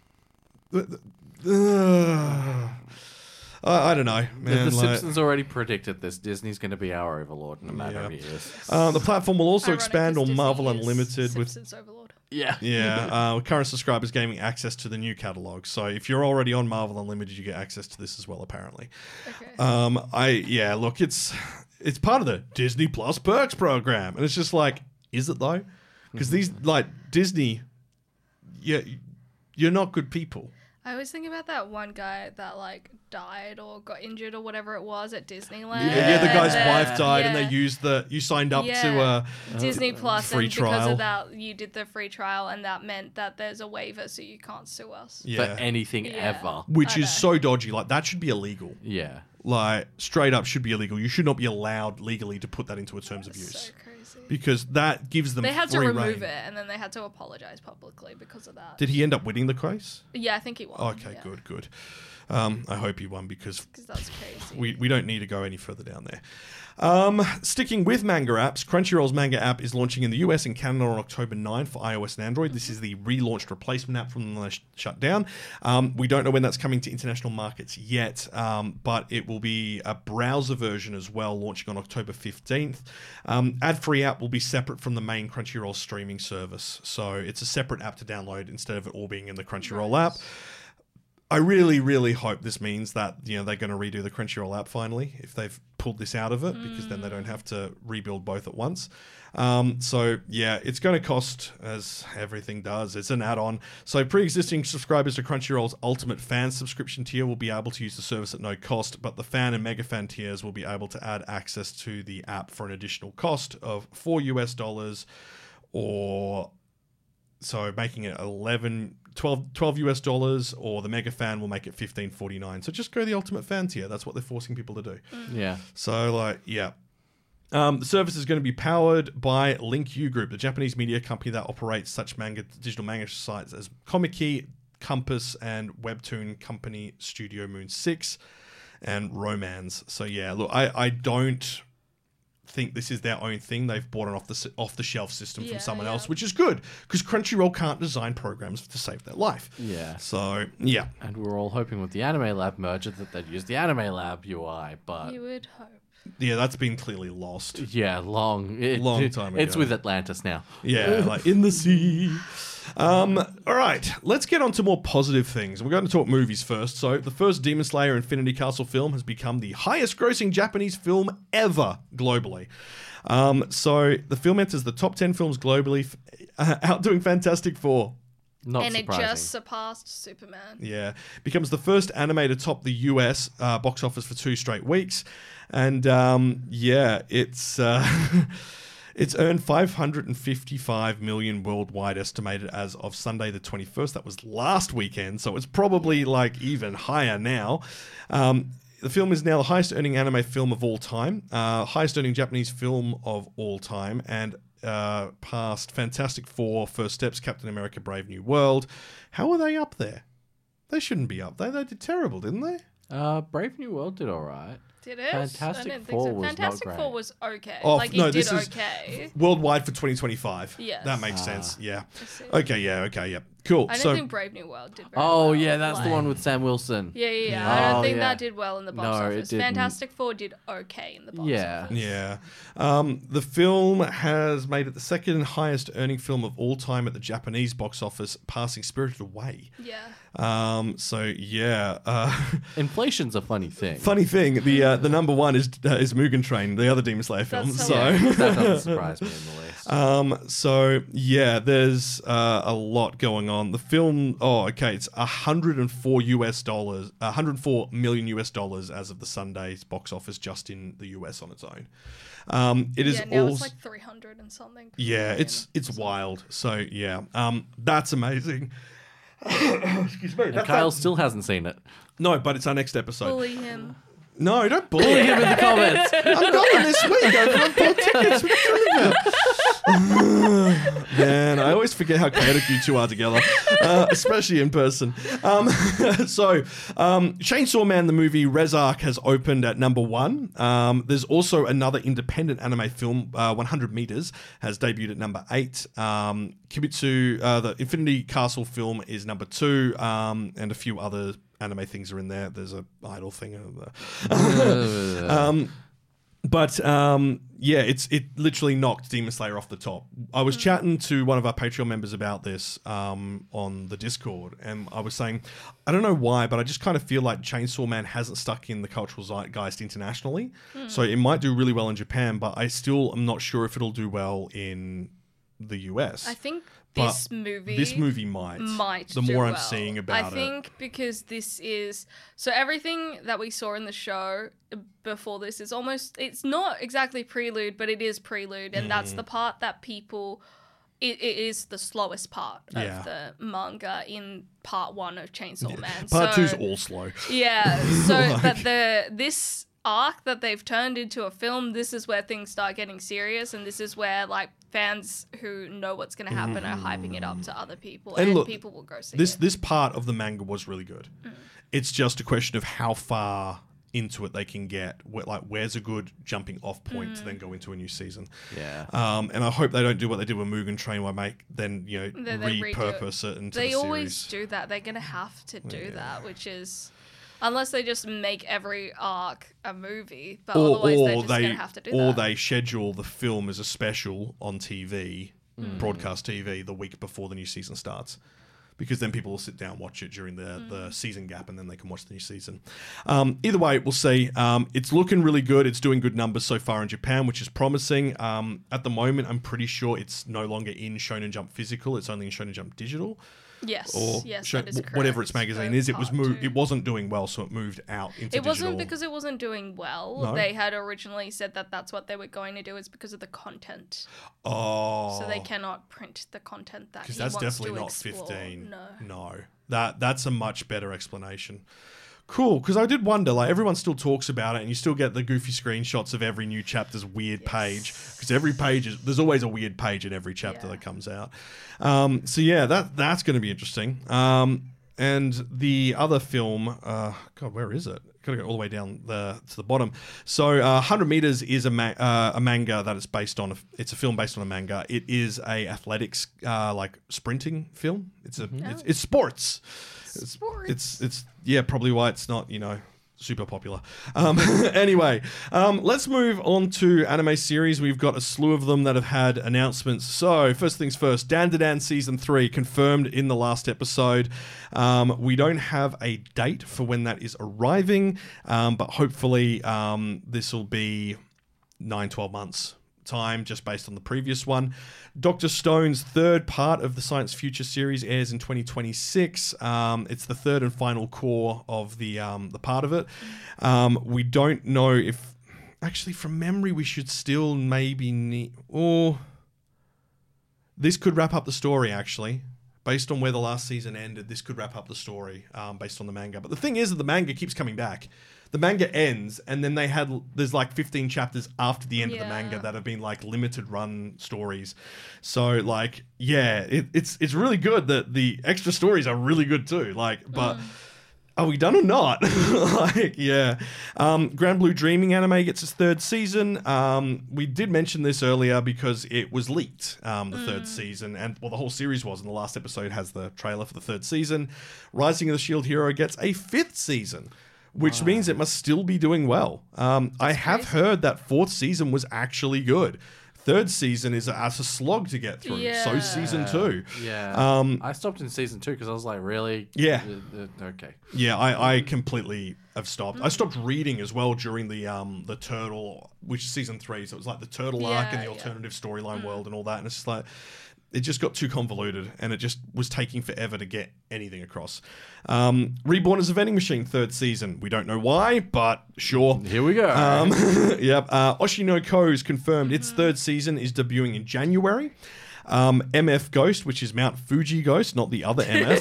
Speaker 1: I don't know, man.
Speaker 2: The Simpsons already predicted this. Disney's going to be our overlord in a matter of years.
Speaker 1: The platform will also expand on Marvel Unlimited
Speaker 3: Simpsons overlord.
Speaker 1: Yeah. Current subscribers gaining access to the new catalog. So if you're already on Marvel Unlimited, you get access to this as well, apparently.
Speaker 3: Okay.
Speaker 1: Look, it's part of the Disney Plus Perks program, and it's just like, is it though? Because these, like, Disney, you're not good people.
Speaker 3: I always think about that one guy that, like, died or got injured or whatever it was at Disneyland.
Speaker 1: Yeah, the guy's wife died, and they used you signed up to a
Speaker 3: Disney Plus,
Speaker 1: free
Speaker 3: and
Speaker 1: trial.
Speaker 3: because of that, you did the free trial, and that meant that there's a waiver, so you can't sue us.
Speaker 2: For anything ever.
Speaker 1: Which is so dodgy. Like, that should be illegal.
Speaker 2: Yeah.
Speaker 1: Like, straight up should be illegal. You should not be allowed legally to put that into a terms of use.
Speaker 3: So crazy.
Speaker 1: Because that gives them
Speaker 3: They had to
Speaker 1: free
Speaker 3: remove
Speaker 1: reign.
Speaker 3: it, and then they had to apologize publicly because of that.
Speaker 1: Did he end up winning the case?
Speaker 3: Yeah, I think he won.
Speaker 1: Okay, good. I hope he won because
Speaker 3: that's crazy.
Speaker 1: We don't need to go any further down there. Sticking with manga apps, Crunchyroll's manga app is launching in the US and Canada on October 9 for iOS and Android. This is the relaunched replacement app from the shut down. We don't know when that's coming to international markets yet, but it will be a browser version as well, launching on October 15th. Ad-free app will be separate from the main Crunchyroll streaming service, so it's a separate app to download instead of it all being in the Crunchyroll app. I really, really hope this means that they're going to redo the Crunchyroll app finally if they've pulled this out of it, because then they don't have to rebuild both at once. So yeah, it's going to cost, as everything does. It's an add-on. So pre-existing subscribers to Crunchyroll's Ultimate Fan subscription tier will be able to use the service at no cost, but the Fan and Mega Fan tiers will be able to add access to the app for an additional cost of $4 or so, making it $12 US, or the Mega Fan will make it $15.49. So just go the Ultimate Fan tier. That's what they're forcing people to do.
Speaker 2: Yeah.
Speaker 1: So the service is going to be powered by Link U Group, the Japanese media company that operates such digital manga sites as Comic Key, Compass and webtoon company Studio Moon 6 and Romance. So yeah, look, I don't think this is their own thing. They've bought an off the shelf system from someone else, which is good because Crunchyroll can't design programs to save their life.
Speaker 2: Yeah.
Speaker 1: So yeah. And
Speaker 2: we're all hoping with the Anime Lab merger that they'd use the Anime Lab UI, but
Speaker 3: You would hope.
Speaker 1: Yeah, that's been clearly lost.
Speaker 2: Yeah, long time ago. It's with Atlantis now.
Speaker 1: Yeah, like in the sea. All right, let's get on to more positive things. We're going to talk movies first. So, the first Demon Slayer Infinity Castle film has become the highest grossing Japanese film ever globally. So, the film enters the top 10 films globally, outdoing Fantastic Four.
Speaker 2: Not
Speaker 3: and
Speaker 2: surprising.
Speaker 3: It just surpassed Superman.
Speaker 1: Yeah. Becomes the first anime to top the US box office for 2 straight weeks. And it's it's earned $555 million worldwide, estimated as of Sunday the 21st. That was last weekend, so it's probably like even higher now. The film is now the highest earning anime film of all time, highest earning Japanese film of all time, and past Fantastic Four, First Steps, Captain America, Brave New World. How are they up there? They shouldn't be up there. They did terrible, didn't they?
Speaker 2: Brave New World did all right.
Speaker 3: Did it?
Speaker 2: Fantastic Four was
Speaker 3: Fantastic
Speaker 2: not
Speaker 3: Four
Speaker 2: great.
Speaker 3: was okay.
Speaker 1: Oh,
Speaker 3: like,
Speaker 1: no,
Speaker 3: it did
Speaker 1: this is
Speaker 3: okay.
Speaker 1: worldwide for 2025.
Speaker 3: Yes.
Speaker 1: That makes sense. Yeah.
Speaker 3: see.
Speaker 1: Okay, yeah. Cool.
Speaker 3: I don't think Brave New World did very
Speaker 2: Oh,
Speaker 3: well.
Speaker 2: yeah, that's the one with Sam Wilson.
Speaker 3: Yeah. I don't think
Speaker 2: yeah.
Speaker 3: that did well in the box
Speaker 2: No, it
Speaker 3: office.
Speaker 2: didn't.
Speaker 3: Fantastic Four did okay in the box office.
Speaker 1: Yeah. The film has made it the second highest earning film of all time at the Japanese box office, passing Spirited Away.
Speaker 3: Yeah.
Speaker 1: So yeah.
Speaker 2: Inflation's a funny thing.
Speaker 1: Funny thing, the number one is Mugen Train, the other Demon Slayer film.
Speaker 3: That's
Speaker 1: So
Speaker 2: that doesn't surprise me in the least.
Speaker 1: So yeah, there's a lot going on. The film, it's $104 million as of the Sunday's box office just in the US on its own. It is
Speaker 3: now
Speaker 1: also
Speaker 3: it's like 300 and something.
Speaker 1: yeah, it's wild. So yeah, that's amazing. Excuse me.
Speaker 2: And Kyle still hasn't seen it.
Speaker 1: No, but it's our next episode.
Speaker 3: Bully him.
Speaker 1: No, don't bully
Speaker 2: him in the comments.
Speaker 1: I'm going this week. I've bought tickets. What are you talking about? Man, I always forget how chaotic you two are together, especially in person. Chainsaw Man, the movie Rezark, has opened at number 1. There's also another independent anime film, 100 Meters, has debuted at number 8. Kibitsu, the Infinity Castle film, is number 2, and a few other anime things are in there. There's a idol thing. It literally knocked Demon Slayer off the top. I was chatting to one of our Patreon members about this on the Discord, and I was saying, I don't know why, but I just kind of feel like Chainsaw Man hasn't stuck in the cultural zeitgeist internationally. So it might do really well in Japan, but I still am not sure if it'll do well in the US.
Speaker 3: I think
Speaker 1: But
Speaker 3: this movie
Speaker 1: might. The
Speaker 3: do
Speaker 1: more I'm
Speaker 3: well.
Speaker 1: seeing about it.
Speaker 3: I think because this is so everything that we saw in the show before this is almost, it's not exactly prelude, but it is prelude, and that's the part that people, it is the slowest part of the manga in part 1 of Chainsaw Man.
Speaker 1: Part 2's all slow.
Speaker 3: Yeah, so but this arc that they've turned into a film, this is where things start getting serious, and this is where like fans who know what's going to happen are hyping it up to other people, and look, people will go see it.
Speaker 1: This part of the manga was really good. It's just a question of how far into it they can get. Where's a good jumping off point to then go into a new season?
Speaker 2: Yeah.
Speaker 1: And I hope they don't do what they did with Mugen Train, where they
Speaker 3: redo
Speaker 1: repurpose it into
Speaker 3: They
Speaker 1: the series.
Speaker 3: always do that. They're going to have to do that, which is, unless they just make every arc a movie, but otherwise they're just going to have to do that.
Speaker 1: Or they schedule the film as a special on TV, broadcast TV, the week before the new season starts. Because then people will sit down and watch it during the season gap, and then they can watch the new season. Either way, we'll see. It's looking really good. It's doing good numbers so far in Japan, which is promising. At the moment, I'm pretty sure it's no longer in Shonen Jump Physical. It's only in Shonen Jump Digital.
Speaker 3: Yes,
Speaker 1: Or
Speaker 3: that is correct.
Speaker 1: whatever its magazine is. It was It wasn't doing well, so it moved out into digital.
Speaker 3: It wasn't because it wasn't doing well.
Speaker 1: No?
Speaker 3: They had originally said that that's what they were going to do. It's because of the content.
Speaker 1: Oh.
Speaker 3: So they cannot print the content that he
Speaker 1: Because that's
Speaker 3: wants
Speaker 1: definitely
Speaker 3: to
Speaker 1: not
Speaker 3: explore.
Speaker 1: 15.
Speaker 3: No.
Speaker 1: That's a much better explanation. Cool, because I did wonder, like, everyone still talks about it, and you still get the goofy screenshots of every new chapter's weird page, because every page there's always a weird page in every chapter that comes out. So yeah, that's going to be interesting. And the other film, God, where is it? Gotta go all the way down to the bottom. So 100 Meters is a manga that it's based on. It's a film based on a manga. It is a athletics, like sprinting film. It's it's sports.
Speaker 3: Sports.
Speaker 1: It's probably why it's not, super popular. Anyway, let's move on to anime series. We've got a slew of them that have had announcements. So first things first, Dandadan Season 3 confirmed in the last episode. We don't have a date for when that is arriving, but hopefully this will be 9-12 months time, just based on the previous one. Dr. Stone's third part of the Science Future series airs in 2026. It's the third and final core of the part of it. We don't know if, actually, from memory, we should still maybe this could wrap up the story, actually. Based on where the last season ended, this could wrap up the story based on the manga. But the thing is that the manga keeps coming back. The manga ends, and then there's like 15 chapters after the end of the manga that have been like limited run stories. So like, it's really good that the extra stories are really good too. Like, but are we done or not? Grand Blue Dreaming anime gets its third season. We did mention this earlier because it was leaked, the third season, and the whole series was, and the last episode has the trailer for the third season. Rising of the Shield Hero gets a fifth season, which means it must still be doing well. I have heard that fourth season was actually good. Third season is a slog to get through. So season 2.
Speaker 2: Yeah. I stopped in season 2 because I was like, really?
Speaker 1: Yeah.
Speaker 2: Okay.
Speaker 1: Yeah, I completely have stopped. I stopped reading as well during the Turtle, which is season 3. So it was like the Turtle arc and the alternative storyline world and all that. And it's just like, it just got too convoluted, and it just was taking forever to get anything across. Reborn as a Vending Machine, third season. We don't know why, but sure.
Speaker 2: Here we go.
Speaker 1: Oshinoko is confirmed its third season is debuting in January. MF Ghost, which is Mount Fuji Ghost, not the other MF.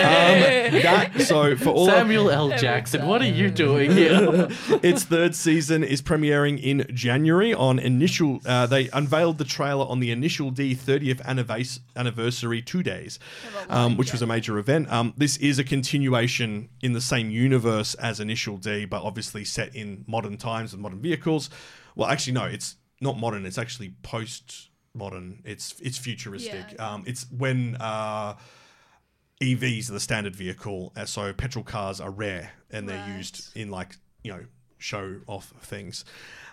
Speaker 1: So for all
Speaker 2: Samuel L. Jackson, what are you doing here?
Speaker 1: Its third season is premiering in January on initial. They unveiled the trailer on the Initial D 30th anniversary 2 days, which was a major event. This is a continuation in the same universe as Initial D, but obviously set in modern times with modern vehicles. Well, actually, no, it's not modern. It's actually post-modern. It's futuristic. It's when EVs are the standard vehicle, so petrol cars are rare and they're used in like, show off things.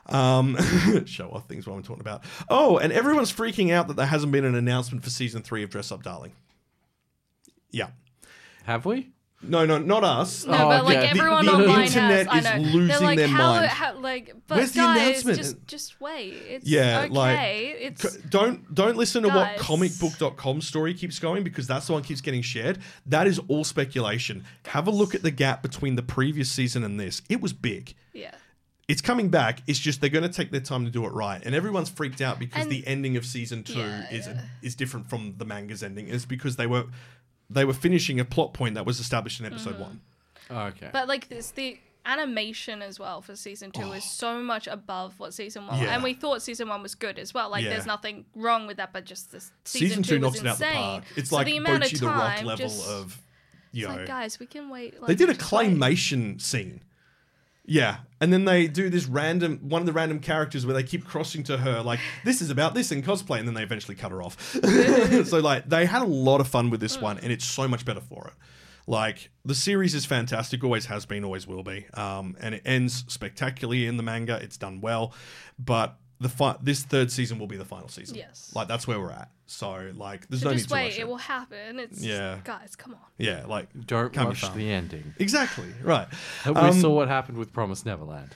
Speaker 1: Show off things, what I'm talking about. Oh, and everyone's freaking out that there hasn't been an announcement for season 3 of Dress Up Darling. Yeah.
Speaker 2: Have we?
Speaker 1: No, not us.
Speaker 3: No, but like everyone online
Speaker 1: internet
Speaker 3: has. I know.
Speaker 1: is losing
Speaker 3: like,
Speaker 1: their mind.
Speaker 3: But
Speaker 1: where's the
Speaker 3: guys,
Speaker 1: announcement?
Speaker 3: just wait. It's
Speaker 1: yeah,
Speaker 3: okay.
Speaker 1: Like, don't listen to what comicbook.com story keeps going, because that's the one that keeps getting shared. That is all speculation. Have a look at the gap between the previous season and this. It was big.
Speaker 3: Yeah.
Speaker 1: It's coming back. It's just they're going to take their time to do it right. And everyone's freaked out because the ending of season 2 is different from the manga's ending. It's because they were finishing a plot point that was established in episode 1.
Speaker 2: Oh, okay.
Speaker 3: But like the animation as well for season 2 is so much above what season 1 was.
Speaker 1: Yeah.
Speaker 3: And we thought season 1 was good as well. Like there's nothing wrong with that, but just this
Speaker 1: season 2 knocks it out the park. It's so like
Speaker 3: the amount
Speaker 1: Bocchi
Speaker 3: of
Speaker 1: the Rock
Speaker 3: time
Speaker 1: level
Speaker 3: just,
Speaker 1: of,
Speaker 3: it's like, guys, we can wait. Like,
Speaker 1: they did a
Speaker 3: just wait.
Speaker 1: claymation scene. Yeah, and then they do this one of the random characters where they keep crossing to her, like, this is about this in cosplay, and then they eventually cut her off. So, like, they had a lot of fun with this one, and it's so much better for it. Like, the series is fantastic, always has been, always will be, and it ends spectacularly in the manga. It's done well, but this third season will be the final season.
Speaker 3: Yes.
Speaker 1: Like, that's where we're at. So, like, there's
Speaker 3: so
Speaker 1: no need
Speaker 3: just
Speaker 1: to
Speaker 3: wait,
Speaker 1: rush
Speaker 3: it will happen. It's guys, come on.
Speaker 1: Yeah, like,
Speaker 2: don't
Speaker 1: can't
Speaker 2: rush
Speaker 1: be done.
Speaker 2: the ending.
Speaker 1: Exactly, right.
Speaker 2: We saw what happened with Promised Neverland.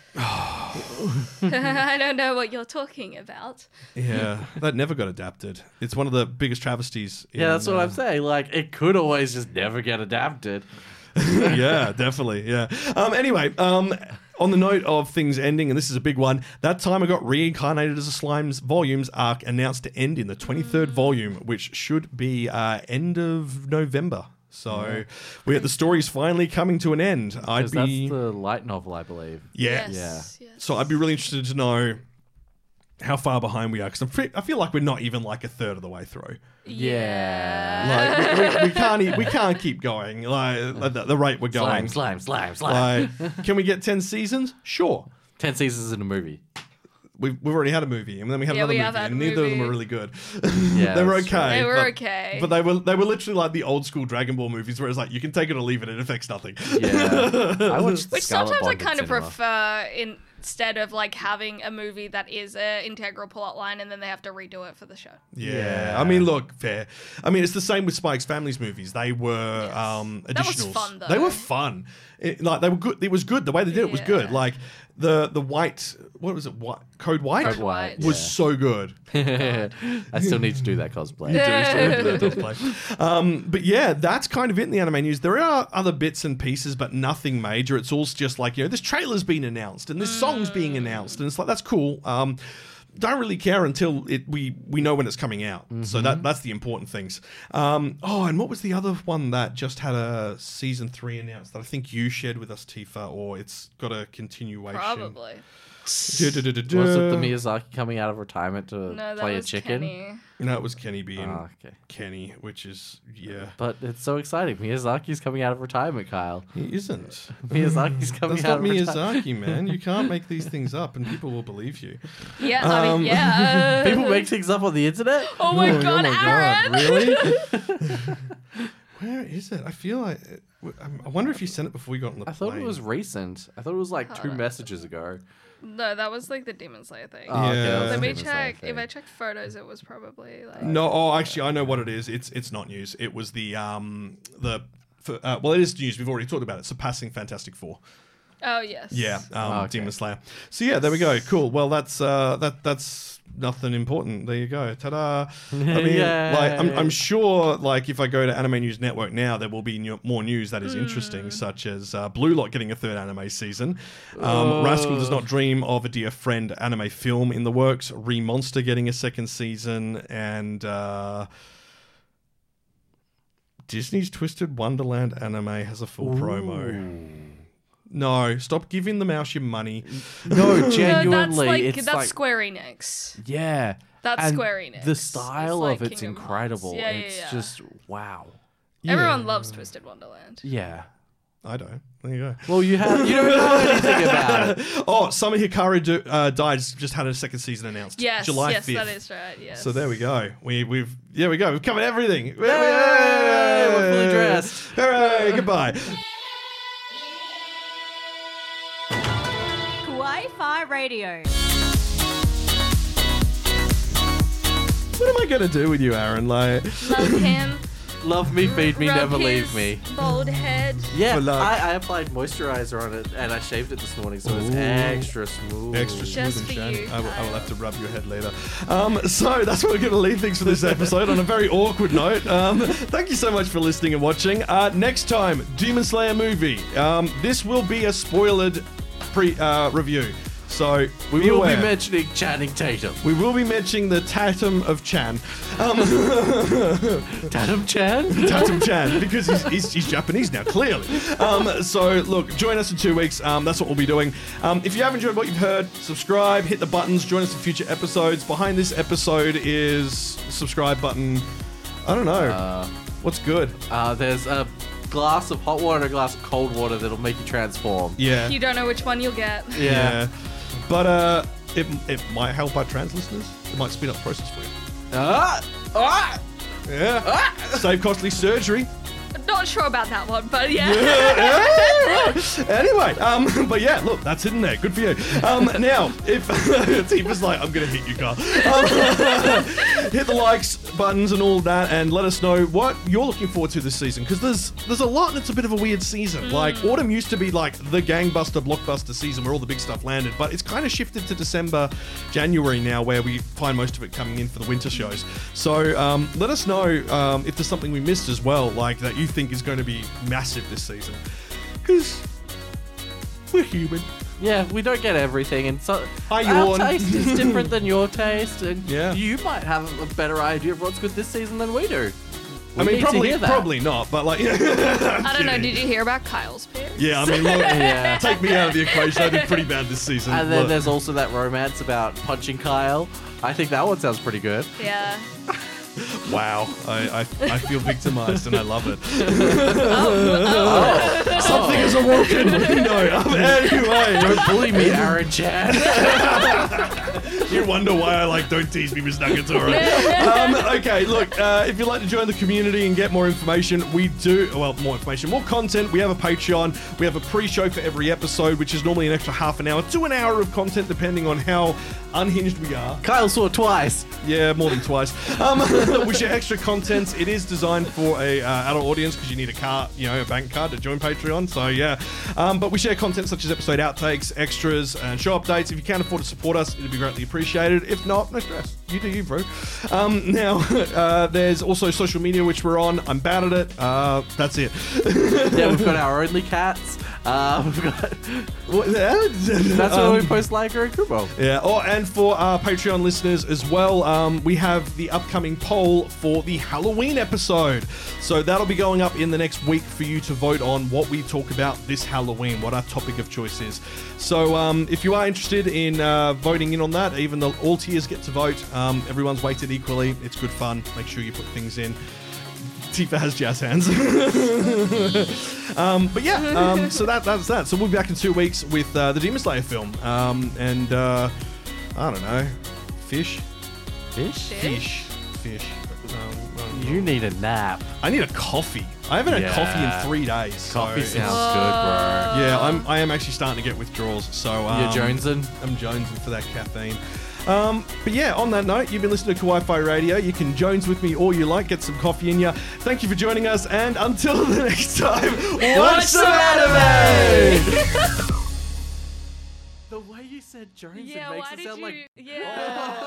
Speaker 3: I don't know what you're talking about.
Speaker 1: Yeah, that never got adapted. It's one of the biggest travesties.
Speaker 2: Yeah, that's what I'm saying. Like, it could always just never get adapted.
Speaker 1: Yeah, definitely. Yeah. Anyway, on the note of things ending, and this is a big one, That Time I Got Reincarnated as a Slime's volumes arc announced to end in the 23rd volume, which should be end of November. So the story's finally coming to an end.
Speaker 2: That's the light novel, I believe.
Speaker 1: Yeah.
Speaker 3: Yes.
Speaker 1: So I'd be really interested to know how far behind we are, because I feel like we're not even like a third of the way through.
Speaker 2: Yeah.
Speaker 1: Like we can't keep going like at the rate we're going.
Speaker 2: Slime.
Speaker 1: Like, can we get 10 seasons? Sure.
Speaker 2: 10 seasons in a movie.
Speaker 1: We've already had a movie, and then we had another movie, and neither of them were really good.
Speaker 2: Yeah,
Speaker 1: they were
Speaker 2: that's true.
Speaker 1: okay.
Speaker 3: They were okay.
Speaker 1: But they were literally like the old school Dragon Ball movies, where it's like you can take it or leave it, it affects nothing.
Speaker 2: Yeah. I watched
Speaker 3: Which
Speaker 2: Scarlet
Speaker 3: sometimes I
Speaker 2: Bond in
Speaker 3: kind of
Speaker 2: cinema.
Speaker 3: prefer instead of like having a movie that is an integral plot line and then they have to redo it for the show.
Speaker 1: Yeah. I mean, look, fair. I mean, it's the same with Spike's Family's movies. They were additionals.
Speaker 3: That was fun, though.
Speaker 1: They were fun. Like they were good. It was good. The way they did it was good. Like the white, what was it? Code White?
Speaker 2: Code White,
Speaker 1: was
Speaker 2: yeah.
Speaker 1: so good.
Speaker 2: I still need to do that cosplay.
Speaker 1: But yeah, that's kind of it in the anime news. There are other bits and pieces, but nothing major. It's all just like, this trailer's been announced and this song's being announced, and it's like, that's cool. Don't really care until we know when it's coming out. So that's the important things. And what was the other one that just had a season 3 announced that I think you shared with us, Tifa, or it's got a continuation?
Speaker 3: Probably.
Speaker 2: Was it the Miyazaki coming out of retirement to
Speaker 3: No, that
Speaker 2: play a
Speaker 3: was
Speaker 2: chicken?
Speaker 3: Kenny.
Speaker 1: No, it was Kenny being
Speaker 2: okay.
Speaker 1: Kenny, which is,
Speaker 2: But it's so exciting. Miyazaki's coming out of retirement, Kyle.
Speaker 1: He isn't.
Speaker 2: Miyazaki's coming
Speaker 1: That's
Speaker 2: out
Speaker 1: not
Speaker 2: of retirement.
Speaker 1: Miyazaki, man. You can't make these things up and people will believe you.
Speaker 3: Yeah, I mean, yeah.
Speaker 2: People make things up on the internet?
Speaker 3: Oh my god, Aaron!
Speaker 1: Really? Where is it? I feel like... I wonder if you sent it before we got on the plane.
Speaker 2: I thought it was recent. I thought it was like 2 messages ago.
Speaker 3: No, that was like the Demon Slayer thing.
Speaker 2: Oh, okay, that was
Speaker 3: Let
Speaker 2: the
Speaker 3: me
Speaker 2: Demon Slayer
Speaker 3: check.
Speaker 2: thing.
Speaker 3: If I check photos, it was probably like...
Speaker 1: No, actually, I know what it is. It's not news. It was it is news. We've already talked about it. Surpassing Fantastic Four.
Speaker 3: Oh, yes.
Speaker 1: Yeah,
Speaker 2: okay.
Speaker 1: Demon Slayer. So yeah, there we go. Cool. Well, that's nothing important. There you go. Ta-da. I mean, like, I'm sure, like, if I go to Anime News Network now, there will be more news that is interesting, such as Blue Lock getting a 3rd anime season. Rascal Does Not Dream of a Dear Friend anime film in the works. Remonster getting a 2nd season, and Disney's Twisted Wonderland anime has a full promo. No, stop giving the mouse your money.
Speaker 2: No, genuinely.
Speaker 3: No,
Speaker 2: it's
Speaker 3: that's
Speaker 2: like,
Speaker 3: Square Enix.
Speaker 2: Yeah.
Speaker 3: That's
Speaker 2: and
Speaker 3: Square Enix.
Speaker 2: The style
Speaker 3: like
Speaker 2: of it's
Speaker 3: Kingdom
Speaker 2: incredible.
Speaker 3: Hearts. Yeah,
Speaker 2: it's just, wow.
Speaker 3: Everyone loves Twisted Wonderland.
Speaker 2: Yeah.
Speaker 1: I don't. There you go.
Speaker 2: Well, you don't know anything about it.
Speaker 1: Oh, Summer Hikaru Died just had a 2nd season announced.
Speaker 3: Yes,
Speaker 1: July 5th.
Speaker 3: that is right. Yes.
Speaker 1: So there we go. We've covered everything. Yay!
Speaker 2: We're fully dressed.
Speaker 1: Hooray! Goodbye.
Speaker 7: Wi-Fi Radio.
Speaker 1: What am I gonna do with you, Aaron? Like,
Speaker 3: Love him.
Speaker 2: Love me, feed me,
Speaker 3: rub
Speaker 2: never leave
Speaker 3: his
Speaker 2: me.
Speaker 3: Bald head.
Speaker 2: Yeah,
Speaker 1: For luck.
Speaker 2: I applied moisturizer on it and I shaved it this morning, so it's extra smooth.
Speaker 1: extra smooth
Speaker 3: Just
Speaker 1: and
Speaker 3: for
Speaker 1: shiny.
Speaker 3: you,
Speaker 1: I will
Speaker 3: Kyle.
Speaker 1: have to rub your head later. So that's where we're going to leave things for this episode on a very awkward note. Thank you so much for listening and watching. Next time, Demon Slayer movie. This will be a spoiled review. So
Speaker 2: We will
Speaker 1: aware.
Speaker 2: be mentioning Channing Tatum.
Speaker 1: We will be mentioning the Tatum of Chan.
Speaker 2: Tatum Chan?
Speaker 1: Tatum Chan, because he's Japanese now, clearly. So, look, join us in 2 weeks. That's what we'll be doing. If you have enjoyed what you've heard, subscribe, hit the buttons, join us in future episodes. Behind this episode is subscribe button. I don't know. What's good?
Speaker 2: There's a glass of hot water and a glass of cold water that'll make you transform.
Speaker 1: Yeah.
Speaker 3: You don't know which one you'll get.
Speaker 1: Yeah. But it might help our trans listeners. It might speed up the process for you. Yeah. Save costly surgery.
Speaker 3: Not sure about that one, but yeah.
Speaker 1: Anyway, but yeah, look, that's it in there. Good for you. Now, if Tifa's like, I'm gonna hit you, Carl. Hit the likes buttons and all that, and let us know what you're looking forward to this season, because there's a lot, and it's a bit of a weird season. Like, autumn used to be like the gangbuster blockbuster season where all the big stuff landed, but it's kind of shifted to December, January now, where we find most of it coming in for the winter shows. So let us know if there's something we missed as well, like that you think is going to be massive this season, because we're human.
Speaker 2: Yeah, we don't get everything, and so
Speaker 1: I
Speaker 2: our
Speaker 1: yawn.
Speaker 2: taste is different than your taste, and
Speaker 1: Yeah.
Speaker 2: you might have a better idea of what's good this season than we do.
Speaker 1: I mean,
Speaker 2: need to hear that.
Speaker 1: probably not, but like,
Speaker 3: I don't know. Did you hear about Kyle's picks?
Speaker 1: Yeah, I mean, look,
Speaker 2: Yeah.
Speaker 1: take me out of the equation. I did pretty bad this season.
Speaker 2: And then
Speaker 1: Look.
Speaker 2: there's also that romance about punching Kyle. I think that one sounds pretty good.
Speaker 3: Yeah.
Speaker 1: Wow, I feel victimized and I love it.
Speaker 3: Oh.
Speaker 1: Something is awoken. No, anyway.
Speaker 2: Don't bully me, Aaron Chan.
Speaker 1: You wonder why I like Don't Tease Me, Miss Nagatora. Okay, look, if you'd like to join the community and get more information, more information, more content. We have a Patreon. We have a pre-show for every episode, which is normally an extra half an hour to an hour of content, depending on how unhinged we are.
Speaker 2: Kyle saw it twice.
Speaker 1: Yeah, more than twice. We share extra content. It is designed for a adult audience because you need a card, a bank card to join Patreon. So yeah, but we share content such as episode outtakes, extras, and show updates. If you can afford to support us, it'd be greatly appreciated. If not, no stress. You do you, bro. Now, there's also social media which we're on. I'm bad at it. That's it.
Speaker 2: Yeah, we've got our Only Cats. We've got. That's where we post Liger and Kubo.
Speaker 1: Yeah. Oh, and for our Patreon listeners as well, we have the upcoming poll for the Halloween episode. So that'll be going up in the next week for you to vote on what we talk about this Halloween, what our topic of choice is. So if you are interested in voting in on that, even though all tiers get to vote, everyone's weighted equally. It's good fun. Make sure you put things in. Tifa has jazz hands. But yeah, so that's that. So we'll be back in 2 weeks with the Demon Slayer film. And I don't know, fish.
Speaker 2: You need a nap.
Speaker 1: I need a coffee. I haven't had coffee in 3 days.
Speaker 2: Coffee
Speaker 1: so
Speaker 2: sounds good, bro.
Speaker 1: Yeah, I am actually starting to get withdrawals. So
Speaker 2: You're jonesing?
Speaker 1: I'm jonesing for that caffeine. But yeah, on that note, you've been listening to Kawaii Fi Radio. You can Jones with me all you like, get some coffee in you. Thank you for joining us, and until the next time, watch some anime!
Speaker 2: The way you said Jones,
Speaker 3: Yeah,
Speaker 2: it makes
Speaker 3: why
Speaker 2: it
Speaker 3: did
Speaker 2: sound
Speaker 3: you?
Speaker 2: like
Speaker 3: Yeah.